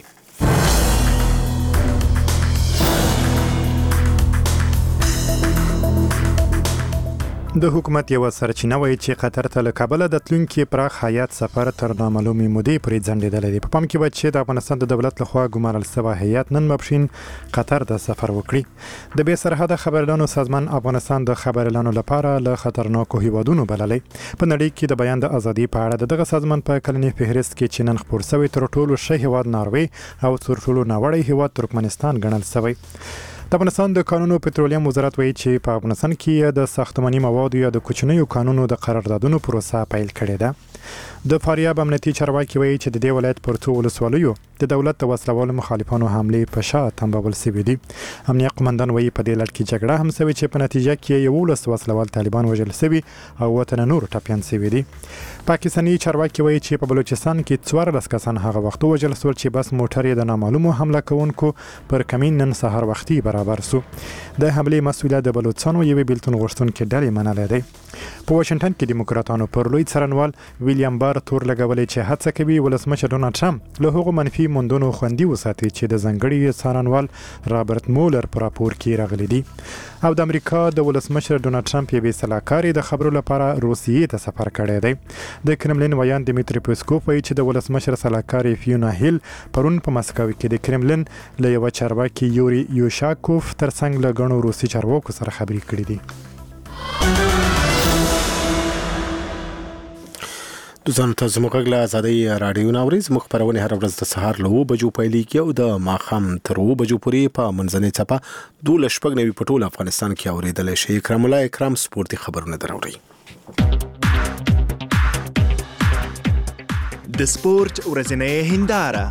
د حکومت یو سرچینه وایي چې قطر ته له کابل د تلونکي پراخ هیات سفر تر نامعلومې مودې پورې ځنډېدلی دی. په پام کې باید چې د افغانستان د دولت لخوا ګمارل شوی هیات نن ماپښین قطر ته سفر وکړي. د بې سرحده خبريالانو سازمان افغانستان د خبريالانو لپاره له خطرناکو هیوادونو بللی. په نړۍ کې د بیان د ازادي په اړه دغه سازمان په کلنی فهرست کې چې نن خپور شوی تر ټولو ښه هیواد ناروی او تر ټولو ناوړی هیواد ترکمنستان ګڼل شوی. د افغانستان د قانونو پټرولیم وزارت وایي چې په افغانستان کې د ساختماني موادو یا د کوچنیو قانونو د قراردادونو پروسه پیل کړې ده. د فاریاب امنیتي چارواکي وایي چې د دې ولایت پر څو ولسوالیو د دولت د وسلوالو مخالفانو حمله په شا تنبول شوې دي. امنیت قومندان وایي په دې لړ کې جګړه هم شوې چې په نتیجه کې یو ولس وسلوال طالبان وژل شوي او وطن نور ټپيان شوي دي. پاکستاني چارواکي وایي چې په بلوچستان کې څوارلس کسان هغه وخت وژل شول چې بس موټر یې د نامعلومو حمله کوونکو پر کمین نن سهار وختي برابر شو. د حمله مسؤلیت د بلوچستان یو بیلتون غوښتونکو ډلې منلې ده. په واشنگټن کې دیموکراتانو پر لوی څارنوال ویلیام بار تور لګولې چې هڅه کوي ولسمشر ډونالد ټرمپ له هغو منفي موندنو خوندي وساتي چې د ځنګړي څارنوال رابرټ مولر پر راپور کې راغلي دي. او د امریکا د ولسمشر ډونالد ټرمپ یې سلاکاري د خبرو لپاره روسیې ته سفر کړی دی. د کرملین ویان دمیتری پسکوف وایي چې د ولسمشر سلاکاري فیونا هیل پرون په مسکو کې د کرملین له یو چارواکي یوري یوشاکوف ترڅنګ له غنو روسي چارواکو سره خبرې کړې دي. دوزانو ته زموږ غږ له ازادۍ راډیو ناوري. زموږ خپرونه هر ورځ د سهار له اوه بجو پیلېږي او د ماښام تر اوه بجو پورې په منځنۍ څپه دولس شپږ نوي په ټول افغانستان کې اورېدلی شي. اکرام الله اکرام سپورتي خبرونه دراوړي. د سپورت ورځنۍ هنداره.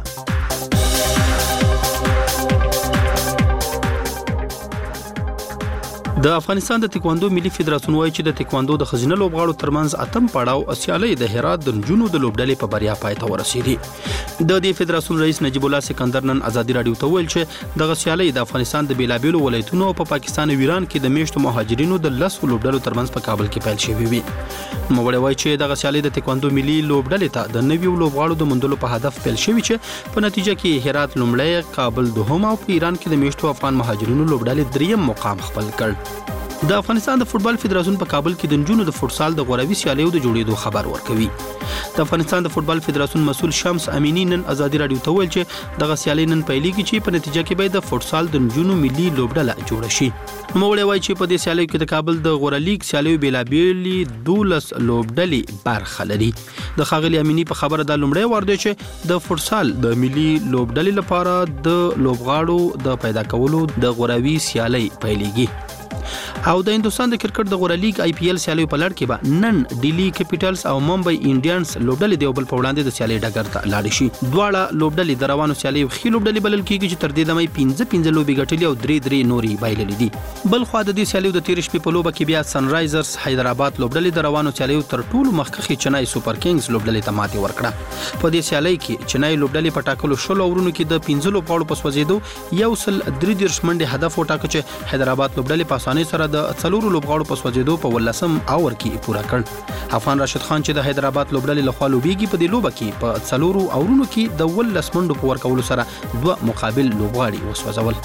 د افغانستان د تکواندو ملي فدراسیون وایي چې د تکواندو د خزینه لوبغاړو ترمنځ اتم پړاو سیالي د هرات د نجونو د لوبډلې په بریا پای ته ورسېدي. د دې فدراسیون رئیس نجیب الله سکندر نن ازادي راډیو ته ویل چې دغه سیالي د افغانستان د بیلابیلو ولایتونو او په پاکستان او ایران کې د میشتو مهاجرینو د لسو لوبډلو ترمنځ په کابل کې پیل شوې وي. نوموړی وایي چې دغه سیالي د تکواندو ملي لوبډلې ته د نویو لوبغاړو د موندلو په هدف پیل شوې چې په نتیجه کې هرات لومړی، کابل دوهم او په ایران کې د میشتو افغان مهاجرینو لوبډلې دریم مقام خپل کړ. د افغانستان د فوتبال فدراسیون په کابل کې د نجونو د فوتسال د غوراوي سیالیو د جوړېدو خبر ورکوي. د افغانستان د فوتبال فدراسیون مسؤل شمس امینی نن ازادي راډیو ته ویل چې دغه سیالي نن پیلېږي چې په نتیجه کې به د فوتسال د نجونو ملي لوبډله جوړه شي. نوموړی وایي چې په دې سیالیو کې د کابل د غورالیګ سیالیو بیلابېلې دولس لوبډلې برخه لري. د ښاغلي امینی په خبره دا لومړی وار دی چې د فوتسال د ملي لوبډلې لپاره د لوبغاړو د پیدا کولو د غوراوي سیالي پیلېږي. او د هندستان د کرکټ د غوړه لیګ آی پی ایل سیالیو په لړ کې به نن ډیلی کیپټلز او ممبئی انډینز لوبډلې د یو بل په وړاندې د سیالي ډګر ته لاړې شي. دواړه لوبډلې د روانو سیالیو ښې لوبډلې بلل کېږي چې تر دې دمه پنځه پنځه لوبې ګټلې او درې درې نورې بایللې دي. بل خو د دې سیالیو د تیر شپې په لوبه کې بیا سن رایزرز حیدرآباد لوبډلې د روانو سیالیو تر ټولو مخکښې چنای سوپر کینګز لوبډلې ته ماتې ورکړه. په دې سیالي کې چنای لوبډلې په ټاکلو شلو اورونو کې د پنځه لوبغاړو په سوځېدو یو سل درې دېرش منډې هدف وټاکه چې حیدرآباد لوبډلې په اسانۍ سره د څلورو لوبغاړو په سوځېدو په ولسم اور کې پوره کړ. افغان راشد خان چې د حیدرآباد لوبډلې لخوا لوبېږي په دې لوبه کې په څلورو اورونو کې د ولس منډو په ورکولو سره دوه مقابل لوبغاړي وسوځول.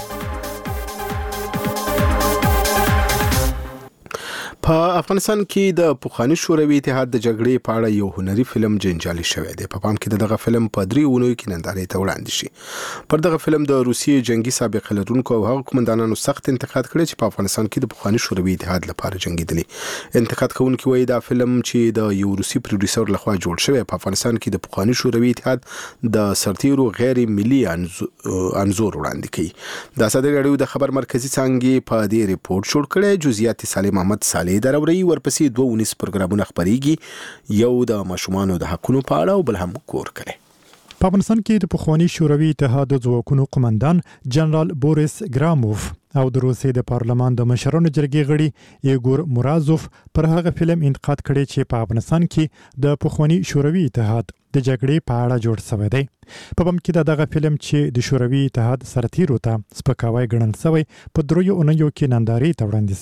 په افغانستان کې د پخوانی شوروي اتحاد د جګړې په اړه یو هنري فلم جنجالي شوی دی. په پام کې دغه فلم په درې اونیو کې نندارې ته وړاندې شي. پر دغه فلم د روسیې جنگي سابقه لرونکو او هغو قومندانانو سخت انتقاد کړی چې په افغانستان کې د پخوانی شوروي اتحاد لپاره جنگیدلي. انتقاد کوونکي وایي دا فلم چې د یو روسي پروډوسر لخوا جوړ شوی په افغانستان کې د پخوانی شوروي اتحاد د سرتیرو غیر ملي انزور وړاندې کوي. د ازادي راډیو د خبر مرکزی څانګې په دې ریپورت جوړ کړی. جزئیات صالح محمد صالح دراوري. ورپسې دوه ونیس پروګرامونه خبريږي، یو د ماشومانو د حقونو په اړه او بل هم کور کړي. په افغانستان کې د پخوانی شوروي اتحاد د ځواکونو قومندان جنرال بوریس ګراموف او د روسیې د پارلمان د مشرانو جرګې غړي ایګور مرازوف پر هغه فلم انتقاد کړی چې په افغانستان کې د پخوانی شوروي اتحاد د جګړې په اړه جوړ شوی دی. په بم کې دغه فلم چې د شوروي اتحاد سرتیرو ته سپکاوی ګڼل شوی په دریو اونیو کې نندارې ته وړاندې شي.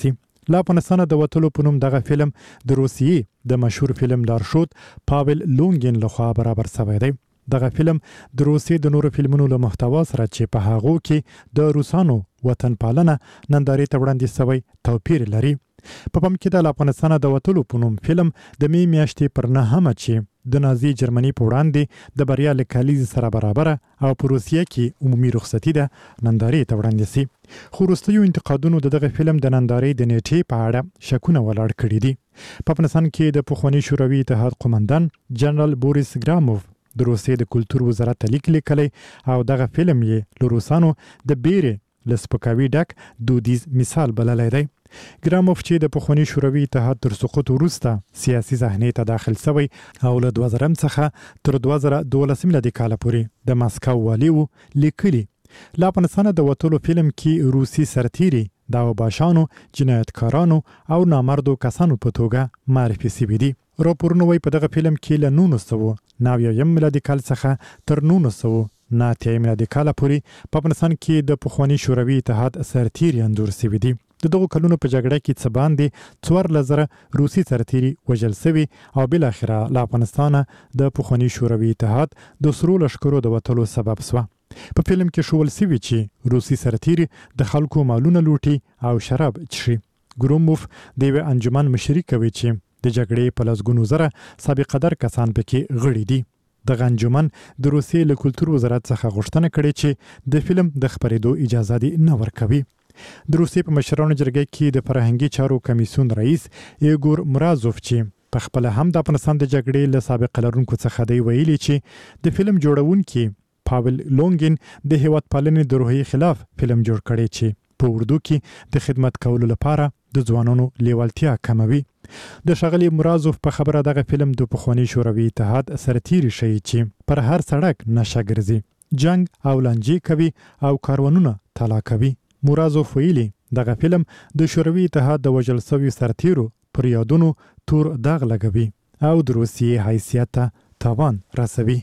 لا افغانستان د وټلو په نوم دغه فلم د روسیې د مشهور فلم دارشوت پاول لونګین لخوا برابر شوی دی. دغه فلم د روسیې د نورو فلمونو له محتوا سره چې په هغو کې د روسانو وطن پالنه نندارې ته وړاندې شوی توپیر لري. په پام کې د افغانستان د وټلو په نوم فلم د می میاشتې پر نهمه چې د نازي جرمني په وړاندې د بریا له کلیز سره برابر او په روسیه کې عمومي رخصتي ده نندارې ته وړاندې سي. خو وروستیو انتقادونو د دغه فلم د نندارې د نیټې په اړه شکونه ولاړ کړي دي. په افغانستان کې د پخوانی شوروي اتحاد قومندان جنرال بوریس ګراموف د روسیې د کلتور وزارت ته لیک لیکلی او دغه فلم یې له روسانو د بیرې له سپکاوي ډک دودیز مثال بللی دی. ګراموف چې د پخوانی شوروي اتحاد تر سقوط وروسته سیاسي صحنې ته داخل شوی او له دوه زره څخه تر دوه زره دولس میلادي کال پورې د ماسکو والي و لیکلي. له افغانستان د وټلو فلم کې روسي سرتیري د اوباشانو جنایتکارانو او نامردو کسانو په توګه معرفي شوي دي. راپورونه وایي په دغه فلم کې له نولس سوه نوي اویم میلادي کال څخه تر نولس سوه نهه اتیا میلادي کال پورې په افغانستان کې د پخوانی شوروي اتحاد سرتیري انځور شوي دي. د دغو کلونو په جګړه کې څه باندې څوارلس زره روسي سرتیري وژل شوي او بل اخره له افغانستانه د پخوانی شوروي اتحاد د سرو لښکرو د وتلو سبب شوه. په فلم کې ښوول شوي چې روسي سرتیري د خلکو مالونه لوټي او شراب څښي. ګروموف د یوې انجمن مشري کوي چې د جګړې په لسګونو زره سابقه در کسان پکې غړي دي. دغه انجمن د روسیې له کلتور وزارت څخه غوښتنه کړې چې د فلم د خپرېدو اجازه دې نه ورکوي. د روسیې په مشرانو جرګه کې د فرهنګي چارو کمیسیون رئیس ایګور مرازوف چې په خپل هم د افغانستان د جګړې له سابقه لرونکو څخه دی ویلي چې د فلم جوړونکي پاول لونګین د هیواد پالنې د روحیې خلاف فلم جوړ کړي چې په اردو کې د خدمت کولو لپاره د ځوانانو لیوالتیا کموي. د ښاغلي مرازوف په خبره دغه فلم د پخوانی شوروي اتحاد سرتیري ښیي چې پر هر سړک نشه ګرځي، جنگ او لانجې کوي او کاروانونه تالا کوي. مرازوف ویلي دغه فلم د شوروي اتحاد د وژل شویو سرتیرو پر یادونو تور داغ لګوي او د روسیې حیثیت ته تاوان رسوي.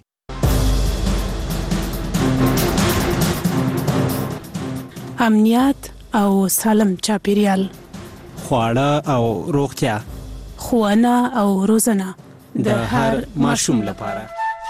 امنیت او سالم چاپیریال، خواړه او روغتیا، ښوونه او روزنه د هر ماشوم لپاره.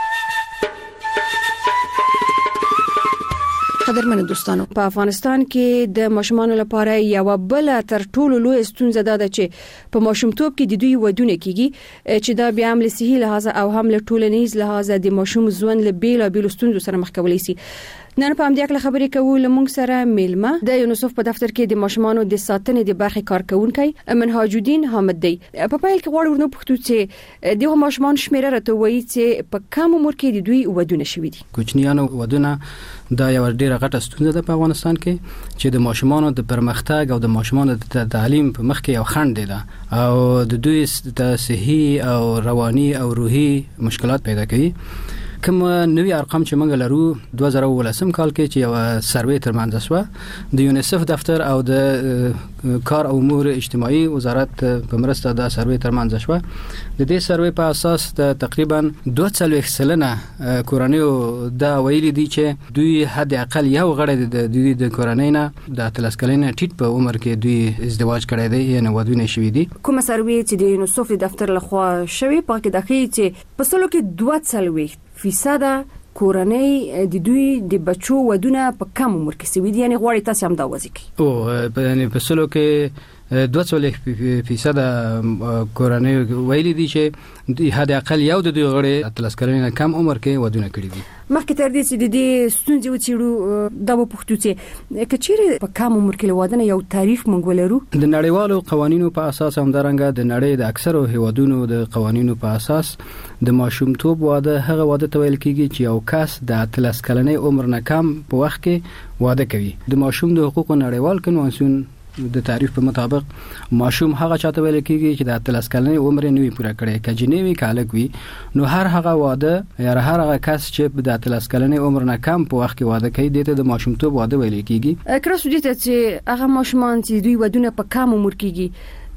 قدرمنو دوستانو، په افغانستان کې د ماشومانو لپاره یو بل تر ټولو لوی ستونزه ده چې په ماشومتوب کې د دوی ودونه کیږي چې دا بیا هم له صحي لحاظ او هم له ټولنیز لحاظ د ماشوم ژوند له بیل او بیل ستونزو سره مخ کولی شي. نن په همدې اړه خبرې کوو لمونږ سره میلمه د یونیسف په دفتر کې د ماشومانو د ساتنې د برخې کارکونکي منهاج الدین حامد دی. په پیل کې غواړو ورنو پوښتو چې دغه ماشومان شمیره راته وایي چې په کوم عمر کې د دوی ودونه شوي دي. کوچنیانو ودونه دا یو ډیره غټه ستونزه ده په افغانستان کې چې د ماشومانو د پرمختګ او د ماشومانو د تعلیم په مخ کې یو خنډ دی او د دوی د صحي او رواني او روحي مشکلات پیدا کوي. کوم نوی ارقام چې موږ لرو دوه زره ولسم کال کې چې یو سروې ترمنځ شو د یونیسف دفتر او د کار او امور اجتماعي وزارت په مرسته د سروې ترمنځ شو. د دې سروې په اساس د تقریبا دوه څلوېښت سلنه کورنیو دا ویلي دي چې دوی حد اقل یو غړی د دوی د کورنۍ نه د اتلس کلنه ټیټ په عمر کې دوی ازدواج کړی دی یعنی ودونه شوي دي. کوم سروې چې د یونیسف دفتر لخوا شوی په کې د خې چې په سلو کې دوه څلوېښت فیصد کورنۍ د دوی د بچو ودونه په کم عمر کې سوي دي، یعنی غواړي تاسو هم دا وځي او یعنی په سلو کې دوه څلوېښت فیصد کورنۍ ویلي دي چې د حد اقل یو د دوی غړي اتلس کلنه کم عمر کې ودونه کړي دي. مخکې تر دې چې د دې ستونزې وڅېړو دا به پوښتو چې کچېرې په کم عمر کې ودونه یو تعریف مونږ ولرو. د نړیوالو قوانینو په اساس همدارنګه د نړۍ د اکثرو هیوادونو د قوانینو په اساس د ماشومتوب واده هغه واده ته ویل کېږي چې یو کس د اتلس کلنې عمر نه کم په وخت کې واده کوي. د ماشوم د حقوقو نړیوال کنوانسیون د تعریف په مطابق ماشوم هغه چاته ویل کېږي چې د اتلس کلنې عمر نه وي پوره کړی، کجنې وي کالک وي، نو هر هغه واده یا هر هغه کس چې د اتلس کلنې عمر نه کم په وخت کې واده کوي دته د ماشومتوب واده ویل کېږي. کړه سودی ته چې هغه ماشومان چې دوی ودونه په کم عمر کېږي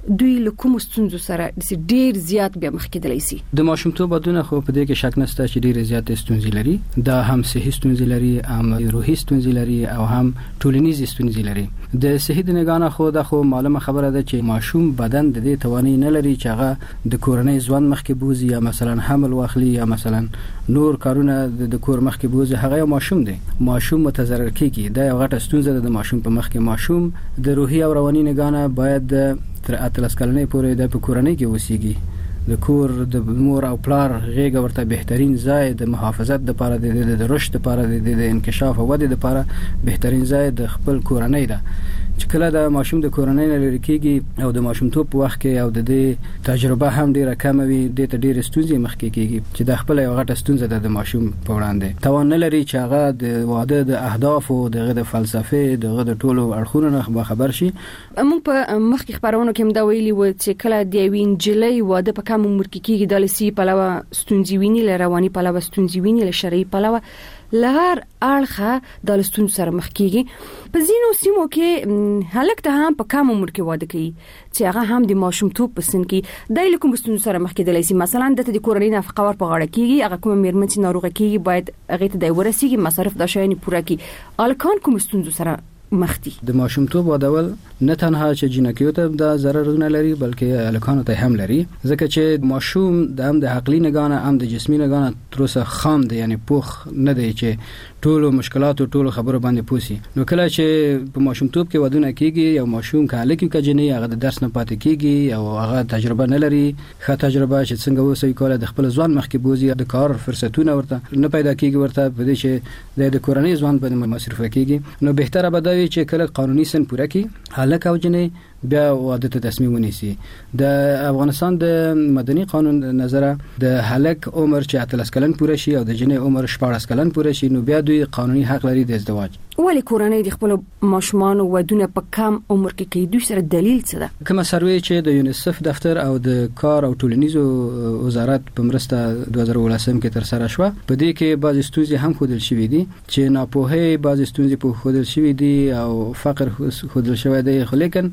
دوی له کوم ستونزو سره ډیر زیات بیا مخ کېدلی شي؟ د ماشومتوب ودونه خو په دې کې شک نشته چې ډیر زیات ستونزې لري. دا هم صحي ستونزې لري، هم روحي ستونزې لري او هم ټولنیز ستونزې لري. د صحي د نگاه خو دا خو معلومه خبره ده چې ماشوم بدن د دې توانایي نه لري چې هغه د کورنۍ ژوند مخ کې بوزي یا مثلا حمل واخلي یا مثلا نور کارونه د کور مخ کې بوزي. هغه ماشوم دی، ماشوم متضرر کیږي. دا یو غټه ستونزه ده د ماشوم په مخ کې. ماشوم د روحي او رواني نگاه باید تر اتلس کلنې پورې د کورنۍ کې اوسېږي. د کور د مور او پلار غېږه ورته بهترین ځای د محافظت لپاره د د رشد لپاره د انکشاف او ودې لپاره بهترین ځای د خپل کورنۍ ده. چې کله د ماشوم د کورنۍ نه لري کېږي او د ماشومتوب په وخت کې او د دې تجربه هم ډیره کم وي، د ته ډیره ستونزې مخ کې کېږي چې د خپل یو غټه ستونزه ده د ماشوم په وړاندې. توان نه لري چې هغه د واده د اهداف او د فلسفه د د ټولو اړخونو نه خبر شي. موږ په مخکې خبرونو کې هم دا ویلي و چې کله د یوې نجلۍ واده په کم عمر کې کېږي، د لسی پلوه ستونزې ویني، له رواني پلوه ستونزې ویني، له شرعي پلوه لهر اړخه د لستون سره مخ کېږي. په ځینو سیمو کې هلک ته هم په کم عمر کې واده کوي چې هغه هم د ماشومتوب په سن کې د کوم ستون سره مخ کېدلی شي. مثلا د د کورنۍ نفقه ور په غاړه کېږي، هغه کوم میرمن چې ناروغه کېږي باید هغه ته د ورسیږي مصارف د شاینې پوره کړي. الکان کوم ستون سره مخ دي؟ د ماشومتوب وادول نه تنها چې جنکیو ته د ضرر نه لري بلکې الکانو ته هم لري، ځکه چې ماشوم د هم د عقلي نگاه هم د جسمي نگاه تر اوسه خام دی، یعنی پوخ نه دی چې ټولو مشکلات او ټولو خبرو باندې پوسی. نو کله چې په ماشومتوب کې ودونه کیږي یو ماشوم کاله کې کجنې هغه د درس نه پاتې کیږي او هغه تجربه نه لري، ښه تجربه چې څنګه وسوي کوله د خپل ځوان مخ کې بوزي، د کار فرصتونه ورته نه پیدا کیږي، ورته په دې چې د کورنۍ ځوان باندې مصرف کیږي. نو بهتره به دا وي چې کله قانوني سن پوره کی هلک او جنې بیا واده ته تصمیم ونیسي. د افغانستان د مدني قانون نظره د هلک عمر چې اتلس کلن پوره شي او د جنې عمر شپاړس کلن پوره شي نو بیا دوی قانوني حق لري د ازدواج. ولی کورنۍ د خپل ماشومان ودونه په کم عمر کې کوي؟ دوی سره دلیل څه ده؟ کومه سروې چې د یونیسف دفتر او د کار او ټولنیزو وزارت په مرسته دوه زره ولسم کې تر سره شو، په دې کې بعض ستونزې هم خودل شوې دي چې ناپوهي بعض ستونزې په خودل شوې دي او فقر خودل شوی دی، خو لیکن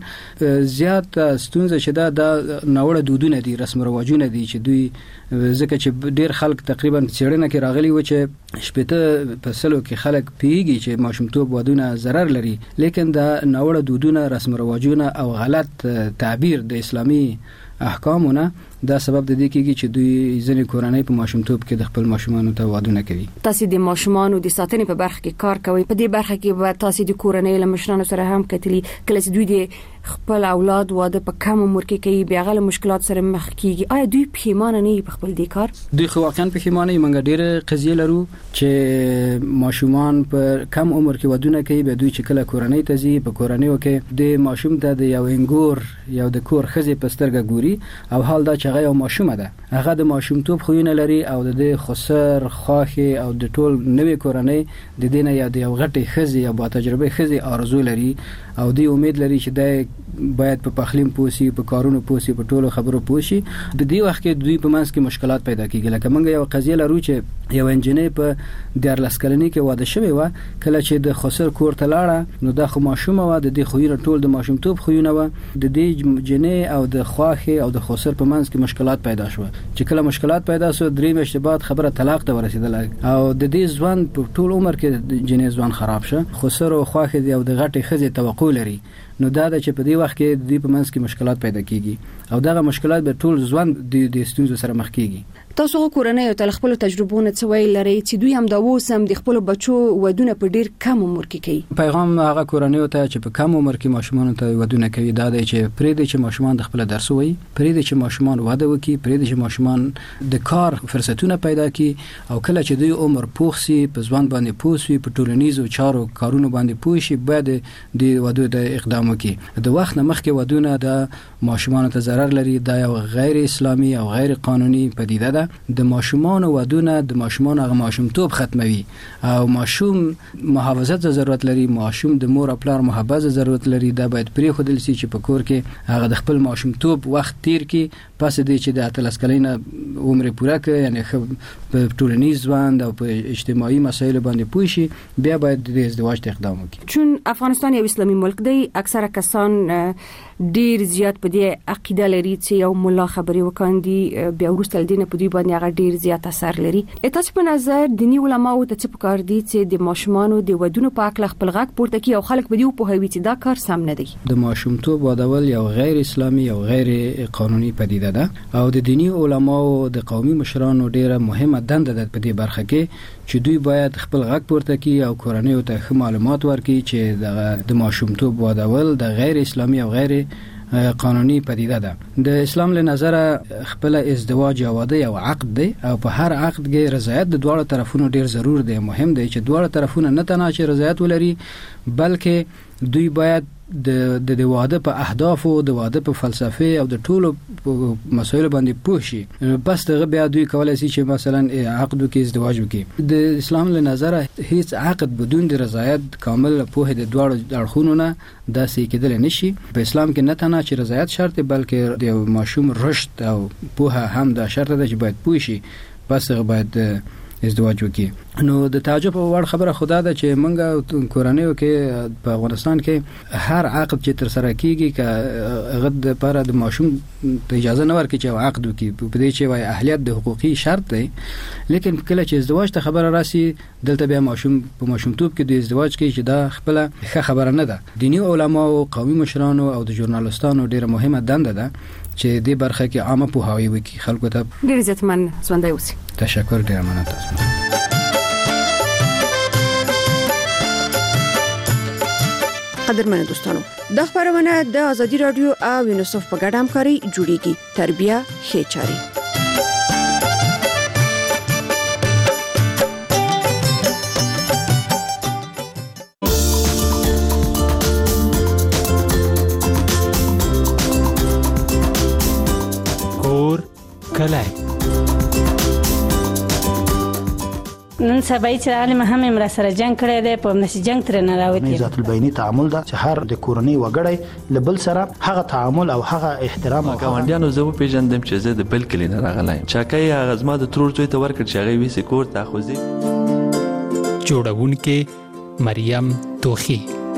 زیات ستونزه چې دا د نوړه دودونه دي، رسم او رواجونه دي چې دوی ځکه چې ډیر خلک تقریبا څېړنه کې راغلي و چې شپته په سلو کې خلک پیږي چې ماشومتوب ودونه ضرر لري، لیکن دا نوړه دودونه، رسم او رواجونه او غلط تعبیر د اسلامي احکامونه دا سبب د دې کېږي چې دوی ځینې کورنۍ په ماشومتوب کې د خپل ماشومانو ته وادونه کوي. تاسو د ماشومانو د ساتنې په برخه کې کار کوي، په دې برخه کې به تاسو د کورنۍ له مشرانو سره هم کتلی کله چې دوی د خپل اولاد واده په کم عمر کې کوي بیا غل مشکلات سره مخ کیږي، آیا دوی پښیمانه نه په خپل د کار؟ دوی خو واقعا پښیمانه منګ ډېر قضیه لرو چې ماشومان په کم عمر کې ودونه کوي، به دوی چې کله کورنۍ ته ځي په کورنۍ کې د ماشوم ته د یو انګور یو د کور خزي په سترګه ګوري او حال دا چې هغه یو ماشوم ده، هغه د ماشومتوب خوونه لري او د خسر خواخي او د ټول نوې کورنۍ د دینه یا د یو غټي خزي یا با تجربه خزي ارزو لري او دوی امید لري چې د باید په پخلیم پوسی، په کارونو پوسی، په ټولو خبرو پوسی. د دې وخت کې دوی په منځ کې مشکلات پیدا کیږي. لکه موږ یو قضیه لرو چې یو انجینر په دیارلس کلنۍ کې واده شوی و، کله چې د خسر کور ته لاړه نو د خو ماشوم و د دې خوینه ټول د ماشومتوب خوینه و، د دې جنې او د خواخي او د خسر په منځ کې مشکلات پیدا شو. چې کله مشکلات پیدا شو درې میاشتې بعد خبره طلاق ته ورسیدله او د دې ځوان په ټول عمر کې د جنې ځوان خراب شه، خسر او خواخي او د غټي خزي توقع لري. نو دا د چې په دې وخت کې د دې په منځ کې مشکلات پیدا کیږي او دغه مشکلات به ټول ځوان د ستونزو سره مخ کیږي. تاسو کورنۍ او خپل تجربو نه څه ویل لري چې دوی هم دا وسم د خپل بچو ودونه په ډیر کم عمر کې کوي؟ پیغام هغه کورنۍ ته چې په کم عمر کې ماشومان ته ودونه کوي دا دی چې پرې د چې ماشومان د خپل درس وایي، پرې د چې ماشومان واده وکړي، پرې د چې ماشومان د کار فرصتونه پیدا کړي او کله چې دوی عمر پوخ سي په ځوان باندې پوسوي په ټولنیزو چارو کارونو باندې پوښي باید د واده د اقدام وکړي. د وخت نه مخکې ودونه د ماشومان ته ضرر لري، دا یو غیر اسلامي او غیر قانوني پدیده ده. د ماشومان ودونه د ماشومان هغه ماشومتوب ختموي او ماشوم محافظت ضرورت لري، ماشوم د مور او پلار محبت ضرورت لري. دا باید پرې خودل سي چې په کور کې هغه د خپل ماشومتوب وخت تیر کړي، پس دې چې د اتلس کلنه عمر پوره کړي، یعنی په ټولنیز ژوند او په اجتماعي مسایلو باندې پوه شي، بیا باید د ازدواج ته اقدام وکړي. چون افغانستان یو اسلامي ملک دی، اکثره کسان ډیر زیات په دې عقیده لري چې یو مولا خبري وکاندي بیا ورسته دینه په دې باندې هغه ډیر زیات اثر لري. تاسو په نظر دینی علماو ته څه پکار دي چې د ماشومان د ودونو په اړه خپل غږ پورته کوي او خلک په دې په هوی چې دا کار سم نه دی؟ د ماشومتوب وادول یو غیر اسلامي او غیر قانوني پدیده ده او د دینی علماو د قومي مشرانو ډیره مهمه دنده ده په دې برخه کې چې دوی باید خپل غږ پورته کوي او کورنۍ ته معلومات ورکړي چې د ماشومتوب وادول د غیر اسلامي او غیر قانوني پدیده ده. د اسلام له نظره خپل ازدواج یا واده یو عقد دی او په هر عقد کې رضایت د دواړو طرفونو ډیر ضرور دی. مهم دی چې دواړو طرفونه نه تنها چې رضایت ولري بلکې دوی باید د د واده په اهداف او د واده په فلسفه او د ټولو مسایلو باندې پوه شي. بس دغه بیا دوی کولای شي چې مثلا عقد کې ازدواج وکړي. د اسلام له نظره هیڅ عقد بدون د رضایت کامل په د دواړو اړخونو نه داسې کېدل نشي. په اسلام کې نه تنها چې رضایت شرط بلکې د ماشوم رشد او پوهه هم د شرط ده چې باید پوه شي. بس باید ازدواج وکړي. نو د تعجب وړ خبره خدا ده چې منګه کورنیو کې په افغانستان کې هر عقد چې تر سره کیږي ک غد پر د ماشوم اجازه نه ورکړي چې عقد وکړي په دې چې وای اهلیت د حقوقي شرط دی. لیکن کله چې ازدواج ته خبره راسي دلته بیا ماشوم په ماشومتوب کې د ازدواج کې چې دا خپل ښه خبره نه ده. دینی علما او قومي مشرانو او د ژورنالستانو ډیره مهمه دنده ده چې دې برخه کې عامه پوهاوی وکړي خلکو ته. ډیر عزتمن ژوندۍ اوسئ. تشکر ډیر مننه تاسو. قدرمنو دوستانو د خبرونه د ازادي رادیو او یونیسف په ګډه همکاري جوړیږي. تربیه ښه چاري. کور کلای نن سبا چې عالم هم امر سره جنگ کړی دی په نشي جنگ تر نه راوتی. ذات البینی تعامل دا چې هر د کورنۍ وګړی لبل سره هغه تعامل او هغه احترام او ګاونډیانو زه په پیژندم چې زه د بل کلی نه راغلی چاکای هغه زما د ترور څوی ته ورکړ چې هغه وی سکور تاخذي. جوړونکې مریم توخی.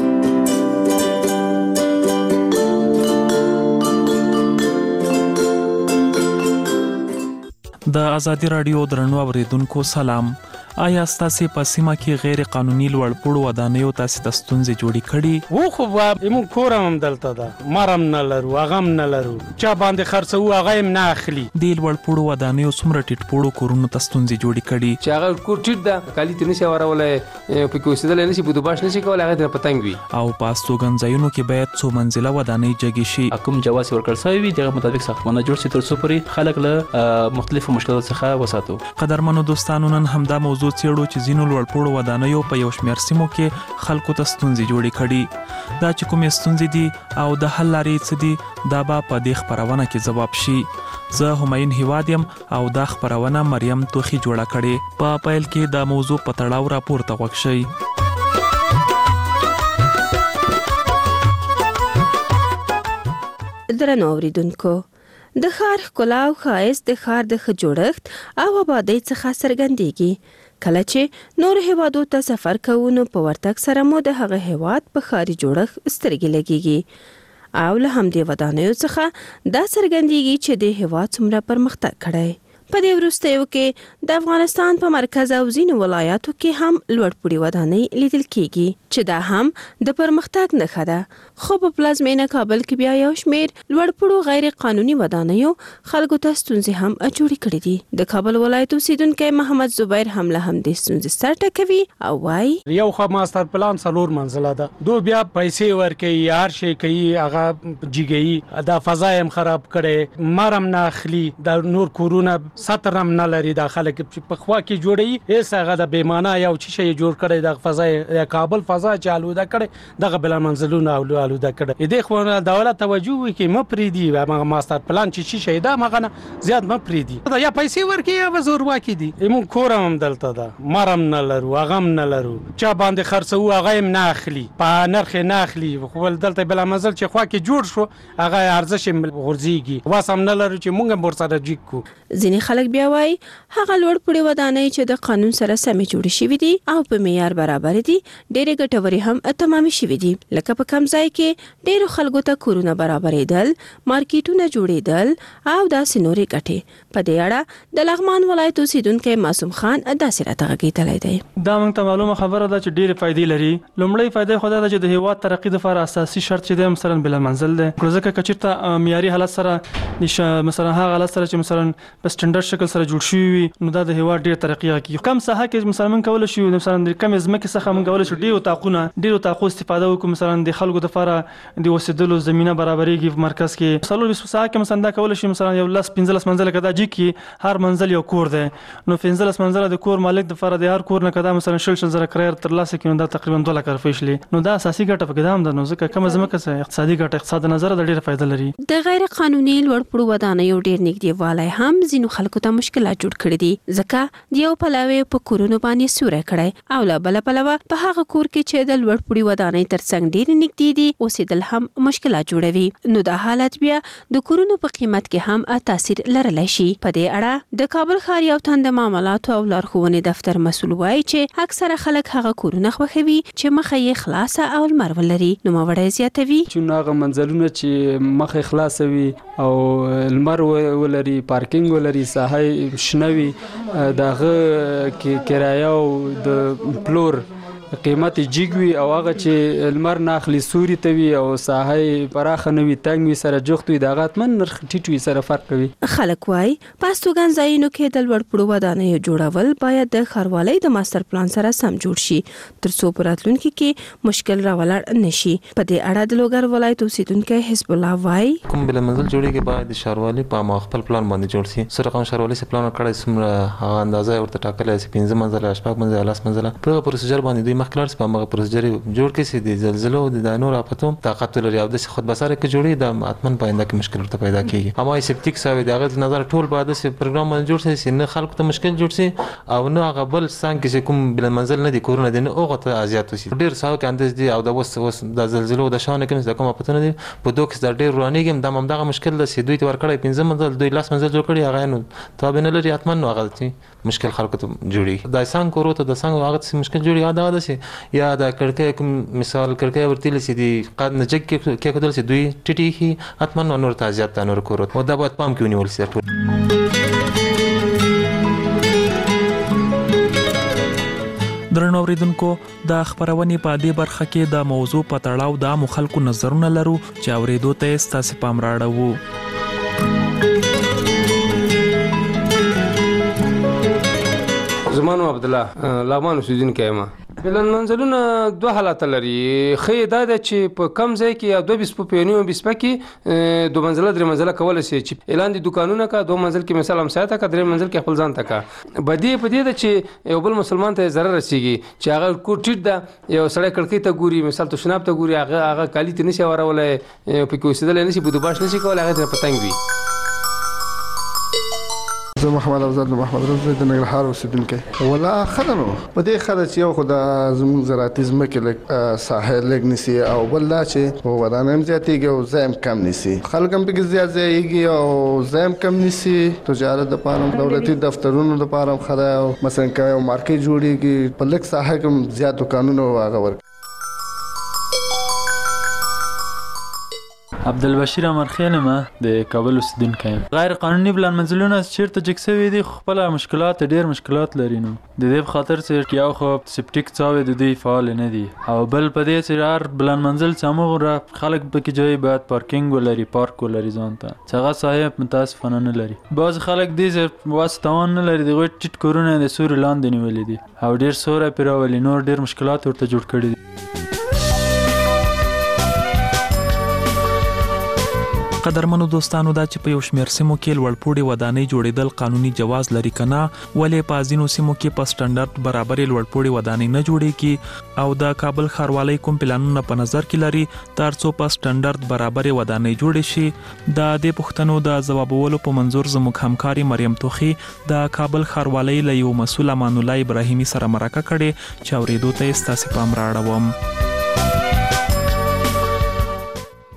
د ازادي رادیو درنو اوریدونکو سلام. آیا ستاسو په سیمه کې غیر قانوني لوړپوړو ودانیو تاسو ته ستونزې جوړې کړي؟ وو خو موږ کورم دلته ده مرم نه لرو هغه نه لرو چا باندې خرڅو هغه نه اخلي. د لوړپوړو ودانیو څومره ټیټپوړو کورونو ته ستونزې جوړې کړي چې هغه کور ټیټ ده کالی ته نشي ورولې په کې وسیدل نشي بودباش نشي کولای هغه ته پتنګ وي او پاستوګنځایونو کې باید څو منزله ودانۍ جګې شي. حکومت جواز ورکړ شوی وي دغه مطابق ساختمانونه جوړ شي تر څو پرې خلک له مختلفو مشکلاتو څخه وساتو. قدرمنو دوستانو نن همدا موضوع څېړو چې ځینو لوړپوړو ودانیو په یو شمېر سیمو کې خلکو ته ستونزې جوړې کړي. دا چې کومې ستونزې دي او د حل لارې څه دي دا به په دې خبرونه کې ځواب شي. زه همایون هیواد یم او دا خبرونه مریم توخی جوړه کړې. په پیل کې دا موضوع په تړاو راپورته غوښ شي. درنو اوریدونکو د ښار ښکلا او ښایست د ښار د ښه جوړښت او آبادۍ څخه څرګندېږي. کله چې نور هیوادو ته سفر کوو نو په ورتګ سره مو د هغه هیواد په ښاري جوړښت سترګې لګېږي او له همدې ودانیو څخه دا څرګندېږي چې د هیواد څومره پرمختګ کړی. په دې وروستیو کې د افغانستان په مرکز او ځینو ولایاتو کې هم لوړپوړي ودانۍ لیدل کېږي چې دا هم د پرمختګ نښه ده. خو په پلازمینه کابل کې بیا یو شمېر لوړپوړو غیر قانوني ودانیو خلکو ته ستونزې هم اچوړې کړې دي. د کابل ولایت اوسیدونکی محمد زبیر هم له همدې ستونزې سر ټکوي او وایي یو خو ماستر پلان څلور منزله ده دو بیا پیسې ورکوي هر شي کوي هغه جګوي دا فضا هم خراب کړي مرم نه اخلي د نور کورونه ساترم نه لري د خلک په خوا کې جوړي هیڅ هغه د بیمانه یو چې شی جوړ کړي د فضا کابل فضا چې آلوده کړي دغه بل منزلونه آلوده کړي. دې خو دولت توجه وکړي مپری دی ماستر پلان چې شي دا مغه زیات مپری دی یا پیسې ورکي یا زور واکي دي. موږ کورم دلته ده مرم نه لرو هغه نه لرو چا باندې خرڅو هغه نه اخلي په نرخ نه اخلي خو دلته بل منزل چې خوا کې جوړ شو هغه ارزش غورځيږي واسم نه لرو چې موږ ورسره جګ کو. ځینې ځینې خلک بیا وایي هغه لوړ پوړي ودانۍ چې د قانون سره سمې جوړې شوې دي او په معیار برابر دي ډېرې ګټورې هم تمامې شوې دي، لکه په کم ځای کې ډېرو خلکو ته کورونه برابرېدل، مارکیټونه جوړېدل او داسې نورې ګټې. په دې اړه د لغمان ولایت اوسیدونکی معصوم خان داسې راته غږېدلی دی. دا موږ ته معلومه خبره ده چې ډېرې فایدې لري. لومړی فایده خو دا ده چې د هیواد ترقي لپاره اساسي شرط چې دی مثلا بلا منزل دی، ځکه که چېرته معیاري حالت سره مثلا هغه حالت سره چې مثلا په سټنډرډ شکل سره جوړ شوي وي نو دا د هیواد ډېر ترقي کوي. کم ساحه کې مثلا موږ کولی شو مثلا د کمې ځمکې څخه موږ کولی شو ډېرو اتاقونه ډېرو اتاقو استفاده وکړو، مثلا د خلکو دپاره د اوسېدلو زمینه برابرېږي. په مرکز کې څلور ویشت ساحه کې مثلا دا کولی شي مثلا یو لس پنځلس منزله که دا جي کې هر منزل یو کور دی نو پنځلس منزله د کور مالک دپاره د هر کور نه که دا مثلا شل شل زره کرایه ترلاسه کړي نو دا تقریبا دوه لکه روپۍ شلي. نو دا اساسي ګټه پکې دا هم ده، نو ځکه کمه ځمکه څه اقتصادي ګټه اقتصاد نظره د ډېره فایده لري. د غیر قانوني لوړ پوړو ودانیو ډېر نږدېوالی هم ځینو خلکو ته مشکلات جوړ کړي دي، ځکه د یو پلوی په کورونو باندې سوری کړی او له بله پلوه په هغه کور کې چې د لوړ پوړي ودانۍ ترڅنګ ډېرې نږدې دي اوسېدل هم مشکلات جوړوي. نو دا حالت بیا د کورونو په قیمت کې هم تاثیر لرلی شي. په دې اړه د کابل ښار یو تن د معاملاتو او لارښوونې دفتر مسؤل وایي چې اکثره خلک هغه کورونه خوښوي چې مخه یې خلاصه او لمر ولري. نوموړی زیاتوي چې هغه منزلونه چې مخه خلاصه وي او لمر ولري، پارکینګ ولري، ساحه شنه وي، دغه کرایه او د پلور قیمت جګ وي او هغه چې لمر نه اخلي سوري ته وي او ساحه پراخه نه وي تنګ وي سره جوخت وي دغه حتمن نرخ ټیټ وي سره فرق کوي. خلک وایي په استوګن ځایونو کې د لوړ پوړو ودانیو جوړول باید د ښاروالۍ د ماستر پلان سره سم جوړ شي تر څو په راتلونکي کې مشکل راولاړ نه شي. په دې اړه د لوګر ولایت اوسیدونکی حزب الله وایي کوم بل منزل جوړیږي باید د ښاروالۍ په خپل پلان باندې جوړ شي. سره کوم ښاروالۍ سره پلان کړی څومره هغه اندازه ورته ټاکلی سي پنځه منزله شپږ منزله لاس منزله په پروسیجر باندې دوی مخکې لاړ سي په هغه پروسیجر جوړ کړي چې د زلزلو د نور افتو طاقت لري او د خود بساره کې جوړي د اتمن پاینده کې مشکل ورته پیدا کیږي. اما سپټیک ساوي دغه نظر ټول بعد سي پروګرام باندې جوړ شي نه خلکو ته مشکل جوړ شي او نه هغه بل څنګه چې کوم بل منزل نه دي کورونه دي نه هغه ته اذیت وشي. ډیر ساو کې انداز دي او د وس وس د زلزلو د شان کې د کوم افتونه دي په دوه کې د ډیر روانيږي د هم دغه مشکل د سي دوی ته ور کړی پنځه منزل دوی لاس منزل جوړ کړي هغه نو تابع نه لري اتمن نو هغه مشکل خلکو ته جوړي. د سان کورو ته د سان هغه مشکل جوړي یاد ده سي یا د کړکې کوم مثال کړکې ورتل سي دي قد نه چک کې کېدل سي دوی ټټي هي اتمن نور تازيات نور کورو او دا باید پام کې ونیول سي. درنو اوریدونکو د خبرونې په دې برخه کې د موضوع په تړاو د عامو خلکو نظرونه لرو چې اوریدو ته ستاسو پام راړو. زمانو عبد الله لغمان اوسیدونکی یم. بلند منزلونه دوه حالات لري. خې دا ده چې په کم ځای کې یا دوه بیس په پیونیو بیس پکې دوه منزله درې منزله کول شي چې اعلان دي دکانونه کا دوه منزل کې مثلا همسایه کا درې منزل کې خپل ځان تکا بدی په دې ده چې یو بل مسلمان ته ضرر رسیږي چې هغه کو ټیټ ده یو سړی کړکۍ ته ګوري مثال تو شناب ته ګوري هغه هغه کالی ته نشي ورولای په کې اوسېدل نشي بودباش نشي کولای هغه ته پتنګ وي. زه محمد افضل محمد رضا د ننګرهار اوسیدونکی ولا خدانو په دې خدای چې یو خدا زموږ زراعتي ځمکې لږ ساحل لږ نسی او بل لا چې ودانم زیاتېږي او زایم کم نسی خلک هم پکې زیات ځایږي او زایم کم نسی تجارت لپاره دولتي دفترونو لپاره خدای او مثلا که یو مارکیټ جوړیږي په لږ ساحه کې زیات دکانونه واغه ور. عبدالبشیر امرخیل ما د کابل اوسیدونکی یم. غیر قانوني بلند منزلونه چیرته جګ شوي دي خپل مشکلات ډیر مشکلات لري. نو د دې په خاطر چې یو خو سپټیک څاوي د دوی فعال نه دي او بل په دې چې هر بلند منزل څامغه خلک پکې جای باید پارکینګ ولري پارک ولري ځان ته څنګه صاحب متاسفانه نه لري. بعض خلک دې واسطوان نه لري دغه ټیټ کورونه د سوري لاندې نیولې دي او ډیر سوره پیراولي نور ډیر مشکلات ورته جوړ کړي دي. قدرمنو دوستانو دا چې په یو شمېر سیمو کې لوړپوړي ودانۍ جوړېدل قانوني جواز لري کنه ولې په ځینو سیمو کې په سټنډرډ برابرې لوړپوړي ودانۍ نه جوړېږي او د کابل ښاروالۍ کوم پلانونه په نظر کې لري تر څو په سټنډرډ برابرې ودانۍ جوړې شي. د دې پوښتنو د ځوابولو په منظور زموږ همکاري مریم توخي د کابل ښاروالۍ له یو مسؤل امان الله ابراهیمي سره مرکه کړې چې اورېدو ته ستاسو پام راړوم.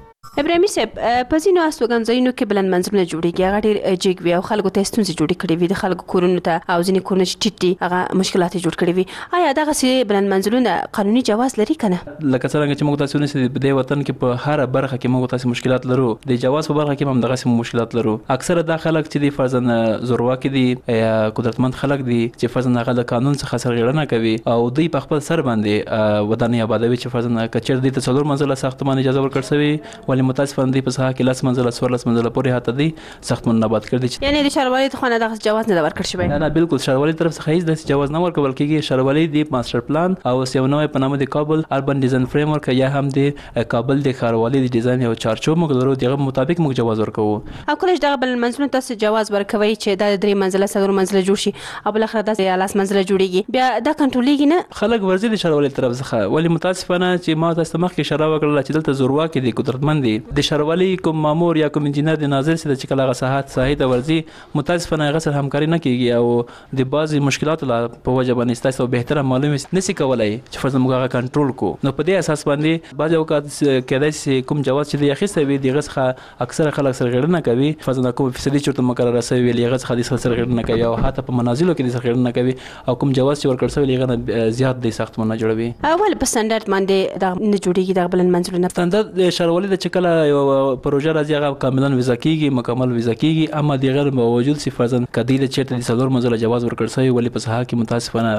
ابراهیمي صاحب په ځینو استوګنځایونو کې بلند منزلونه جوړیږي هغه ډېر جګ وي او خلکو ته ستونزې جوړې کړې وي د خلکو کورونو ته او ځینې کورونه چې ټیټ دي هغه مشکلات جوړ کړې وي آیا دغسې بلند منزلونه قانوني جواز لري که نه؟ لکه څرنګه چې موږ تاسو ونیسئ په دې وطن کې په هره برخه کې موږ تاسو مشکلات لرو د جواز په برخه کې هم دغسې مشکلات لرو. اکثره دا خلک چې دي فرضاً زورواکي دي یا قدرتمند خلک دي چې فرضاً هغه د قانون څخه سرغړونه کوي او دوی په خپل سر باندې ودانۍ آبادوي چې فرضاً که چېرته دوی ته څلور منزله ساختمان اجازه ورکړل شوي ولې متاسفانه دوی په ساحه کې لس منزله څوارلس منزله پورې حتی دوی ساختمانونه آباد کړي دي. یعنې د ښاروالۍ خوا نه دغسې جواز نه ده ورکړل شوی؟ نه نه بالکل ښاروالۍ طرف څخه هېڅ داسې جواز نه ورکول کېږي. ښاروالۍ د ماسټر پلان او یو نوی په نامه د کابل اربن ډیزاین فریم ورک یا هم د کابل د ښاروالۍ د ډیزاین یو چارچوب موږ لرو دغه مطابق موږ جواز ورکوو. او کله چې دغه بلند منزلونو تاسو جواز ورکوئ چې دا د درې منزله څلور منزله جوړ شي او بالاخره داسې لس منزله جوړیږي بیا دا کنټرولېږي نه؟ خلک ورځي د ښاروالۍ طرف څخه ولې متاسفانه چې ما تاسو ته مخکې اشاره وکړله چې دلته زورواکي دي قدرتمند دي د ښاروالۍ کوم مامور یا کوم انجینر د ناظر چې چې کله هغه ساحات ساحې ته ورځي متاسفانه هغه سره همکاري نه کېږي او د بعضې مشکلاتو په وجه باندې ستاسو بهتره معلوم نشي کولی چې فرضاً موږ هغه کنټرول کړو. نو په دې اساس باندې بعضې اوقات کېدای شي کوم جواز چې دی اخیستی وي د هغه څخه اکثره خلک سرغړونه کوي فرضاً کوم فیصدي چې ورته مقرره شوې وي هغه څخه دوی سرغړونه کوي او حتی په منازلو کې دوی سرغړونه کوي او کوم جواز چې ورکړل شوی هغه نه زیات دوی ساختمانونه جوړوي. ولې په سټنډرډ باندې دغه نه جوړېږي دغه بلند منزلونه؟ سټنډرډ د ښاروالۍ د چې کله یو پروژه راځي هغه کاملا ویزا کېږي مکمل ویزا کېږي اما د هغه باوجود چې فرضاً که دوی د چېرته د څلور منزله جواز ورکړل شوی ولې په ساحه کې متاسفانه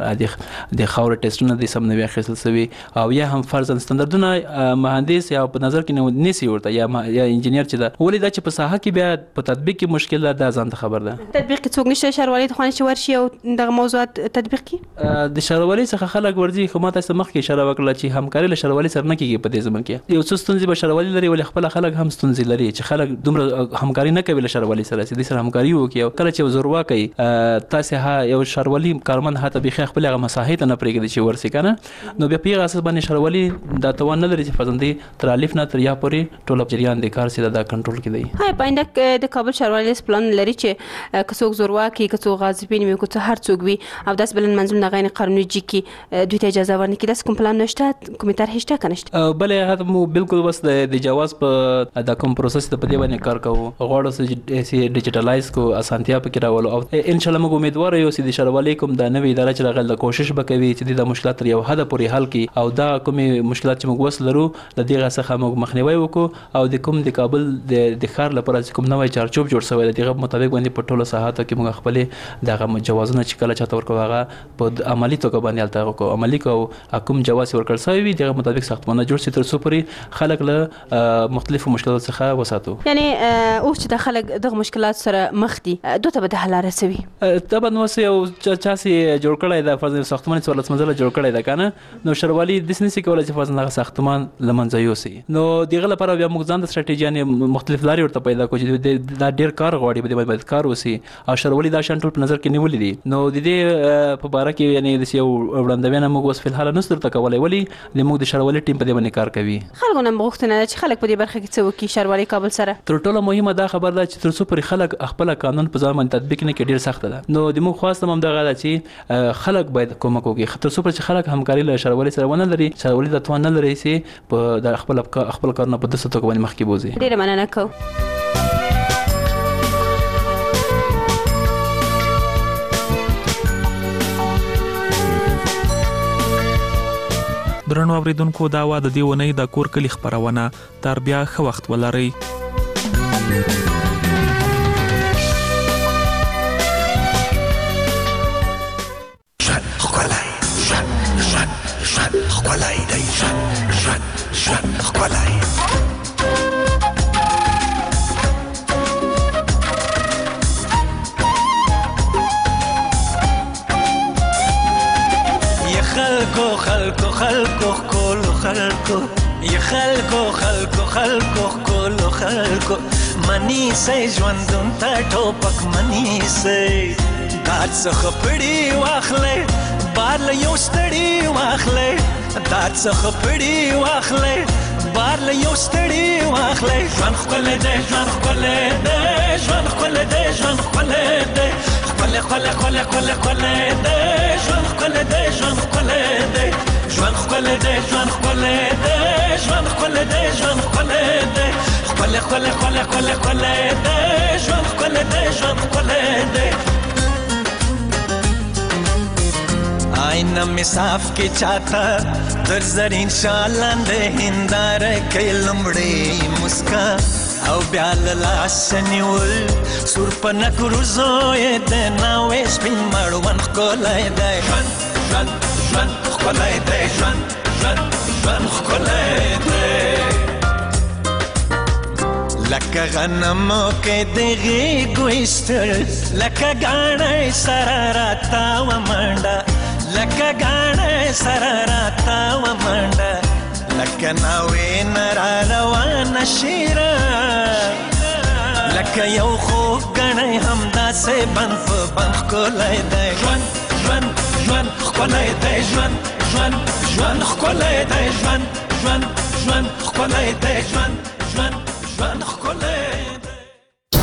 د خاورې ټسټونه د سم نه وي اخیستل شوي او یا هم فرضاً سټنډرډونه مهندس یا په نظر کې نیسي ورته یا یا انجینر چې ده ولې دا چې په ساحه کې بیا په تطبیق کې مشکل ده دا ځان ته خبر ده. تطبیق کې څوک نشته ښاروالۍ ته خوا چې ورشي او دغه موضوعات تطبیق کړي؟ د ښاروالۍ څخه خلک ورځي خو ما تاسو مخکې اشاره وکړله چې همکاري له ښاروالۍ سره نه کېږي په دې زمن کې یو څه ستونزې به ښاروالۍ لري ولې خپله خلک هم ستونزې لري چې خلک دومره همکاري نه کوي له ښاروالۍ سره چې دوی سره همکاري وکړي او کله چې یو زورواکی تاسې ها یو ښاروالي کارمند حتی بیخي خپل هغه مساحې ته نه پرېږدي چې ورسي که نه نو بیا په هغه اساس باندې ښاروالي دا توان نه لري چې فرضاً دوی تر الف نه تر یا پورې ټول جریان د کار سره دا کنټرول کړي. هاي په آینده د کابل ښاروالۍ پلان لري چې که څوک زورواکي که څوک غاصبین وي که څوک هر څوک وي او داسې بلند منزلونه غیر قانوني جګ کړي دوی ته اجازه ورنکړي داسې کوم پلان نشته کومې طرحې شته که نشته؟ بلې هغه مو بالکل بس د جواز په دا کوم پروسس ته په دې باندې کار کوو غواړو چې ډیجیټلایز کو اسانتیا پکې راولو او ان شاء الله موږ امیدوار یو چې د ښاروالۍ کوم د نوې اداره چې راغله کوشش وکوي چې د مشکلات تر یو حد پورې حل کړي او دا کومې مشکلات چې موږ وس لرو له دغه څخه موږ مخنیوي وکړو او د کوم د کابل د ښار لپاره چې کوم نوی چارچوب جوړ شوی دی دغه مطابق باندې په ټولو ساحاتو کې موږ خپلې دغه جوازونه چې کله چاته ورکوو هغه په عملي توګه باندې هلته وکړو عملي کوو کوم جواز ورکړل شوی وي دغه مطابق ساختمانونه جوړ شي تر څو پورې خلک له مختلفو مشکلاتو څخه وساتو. یعنې اوس چې د خلک دغه مشکلات سره مخ دي دوی ته به د حل لاره څه وي؟ طبعا اوس یو چا چې جوړ کړی ده فرضاً ساختمان څوارلس منزله جوړ کړی ده که نه نو ښاروالي داسې نشي کولی چې فرضاً هغه ساختمان له منځه یوسي نو دغه لپاره بیا موږ ځان د سټراټیجیانې مختلف لارې ورته پیدا کړو چې دا ډېر کار غواړي په دې باندې باید کار وشي او ښاروالي دا شیان ټول په نظر کې نیولي دي نو د دې په باره کې یعنې داسې یو وړاندوینه موږ اوس فلحال نه شو درته کولی ولې زموږ د ښاروالۍ ټیم په دې باندې کار کوي. خلکو نه غوښتنه ده چې خلک په دې برخه کې څه وکړي ښاروالۍ کابل سره؟ تر ټولو مهمه دا خبر ده چې تر څو پورې خلک خپل قانون په ځان باندې تطبیق نه کړي ډېر سخته ده نو د موږ خواست هم دغه ده چې خلک باید کومک وکړي تر څو پورې چې خلک همکاري له ښاروالۍ سره ونه لري ښاروالۍ دا توان نه لري چې په د خپل خپل کارونه په داسې توګه باندې مخکې بوځي. ډېره مننه کوم. درنو اوریدونکو دا وا د دې ونې د کور کلی خبرونه تر بیا ښه وخت ولرئ. خلکو خلکو خلکو کولو خلکو یا خلکو خلکو خلکو کولو خلکو منی سي ژوندون ته ټوپک منی سي دات څخه پړی واخلې بار له یو ستړی واخلې دات څخه پړی واخلې بار له یو ستړی واخلې ژوند خپل دې ژوند خپل دې ژوند خپل دې ژوند خپل دې خپل خپل خپل خپل خپل دې ژوند خپل دې ژوند خپل دې ژوند خپل دې ژوند خپل دې ژوند خپل دې ژوند خپل دې خله خله خله خله خله د ژوند خله د ژوند خله د آینه می صاف کی چاته در زرین شالان د هندار کې لمړې مسکا او بیا لاس نیول سور پنه کروزو د ناوې سپین مړون کولای دی ژوند ژوند ژوند کولای دی ژوند ژوند ژوند کولای دی لکه غنمو کې دغه ګوستل لکه غاڼې سره راتا و منډه لکه غاڼې سره راتا و منډه لکه ناوې نرا روان شیرا لکه یو خو غاڼې همدا سه بند په بند کولای دی ژوند ژوند ژوند کولای دی ژوند ژوند ژوند کولای دی ژوند ژوند ژوند کولای دی ژوند ژوند ژوند کولای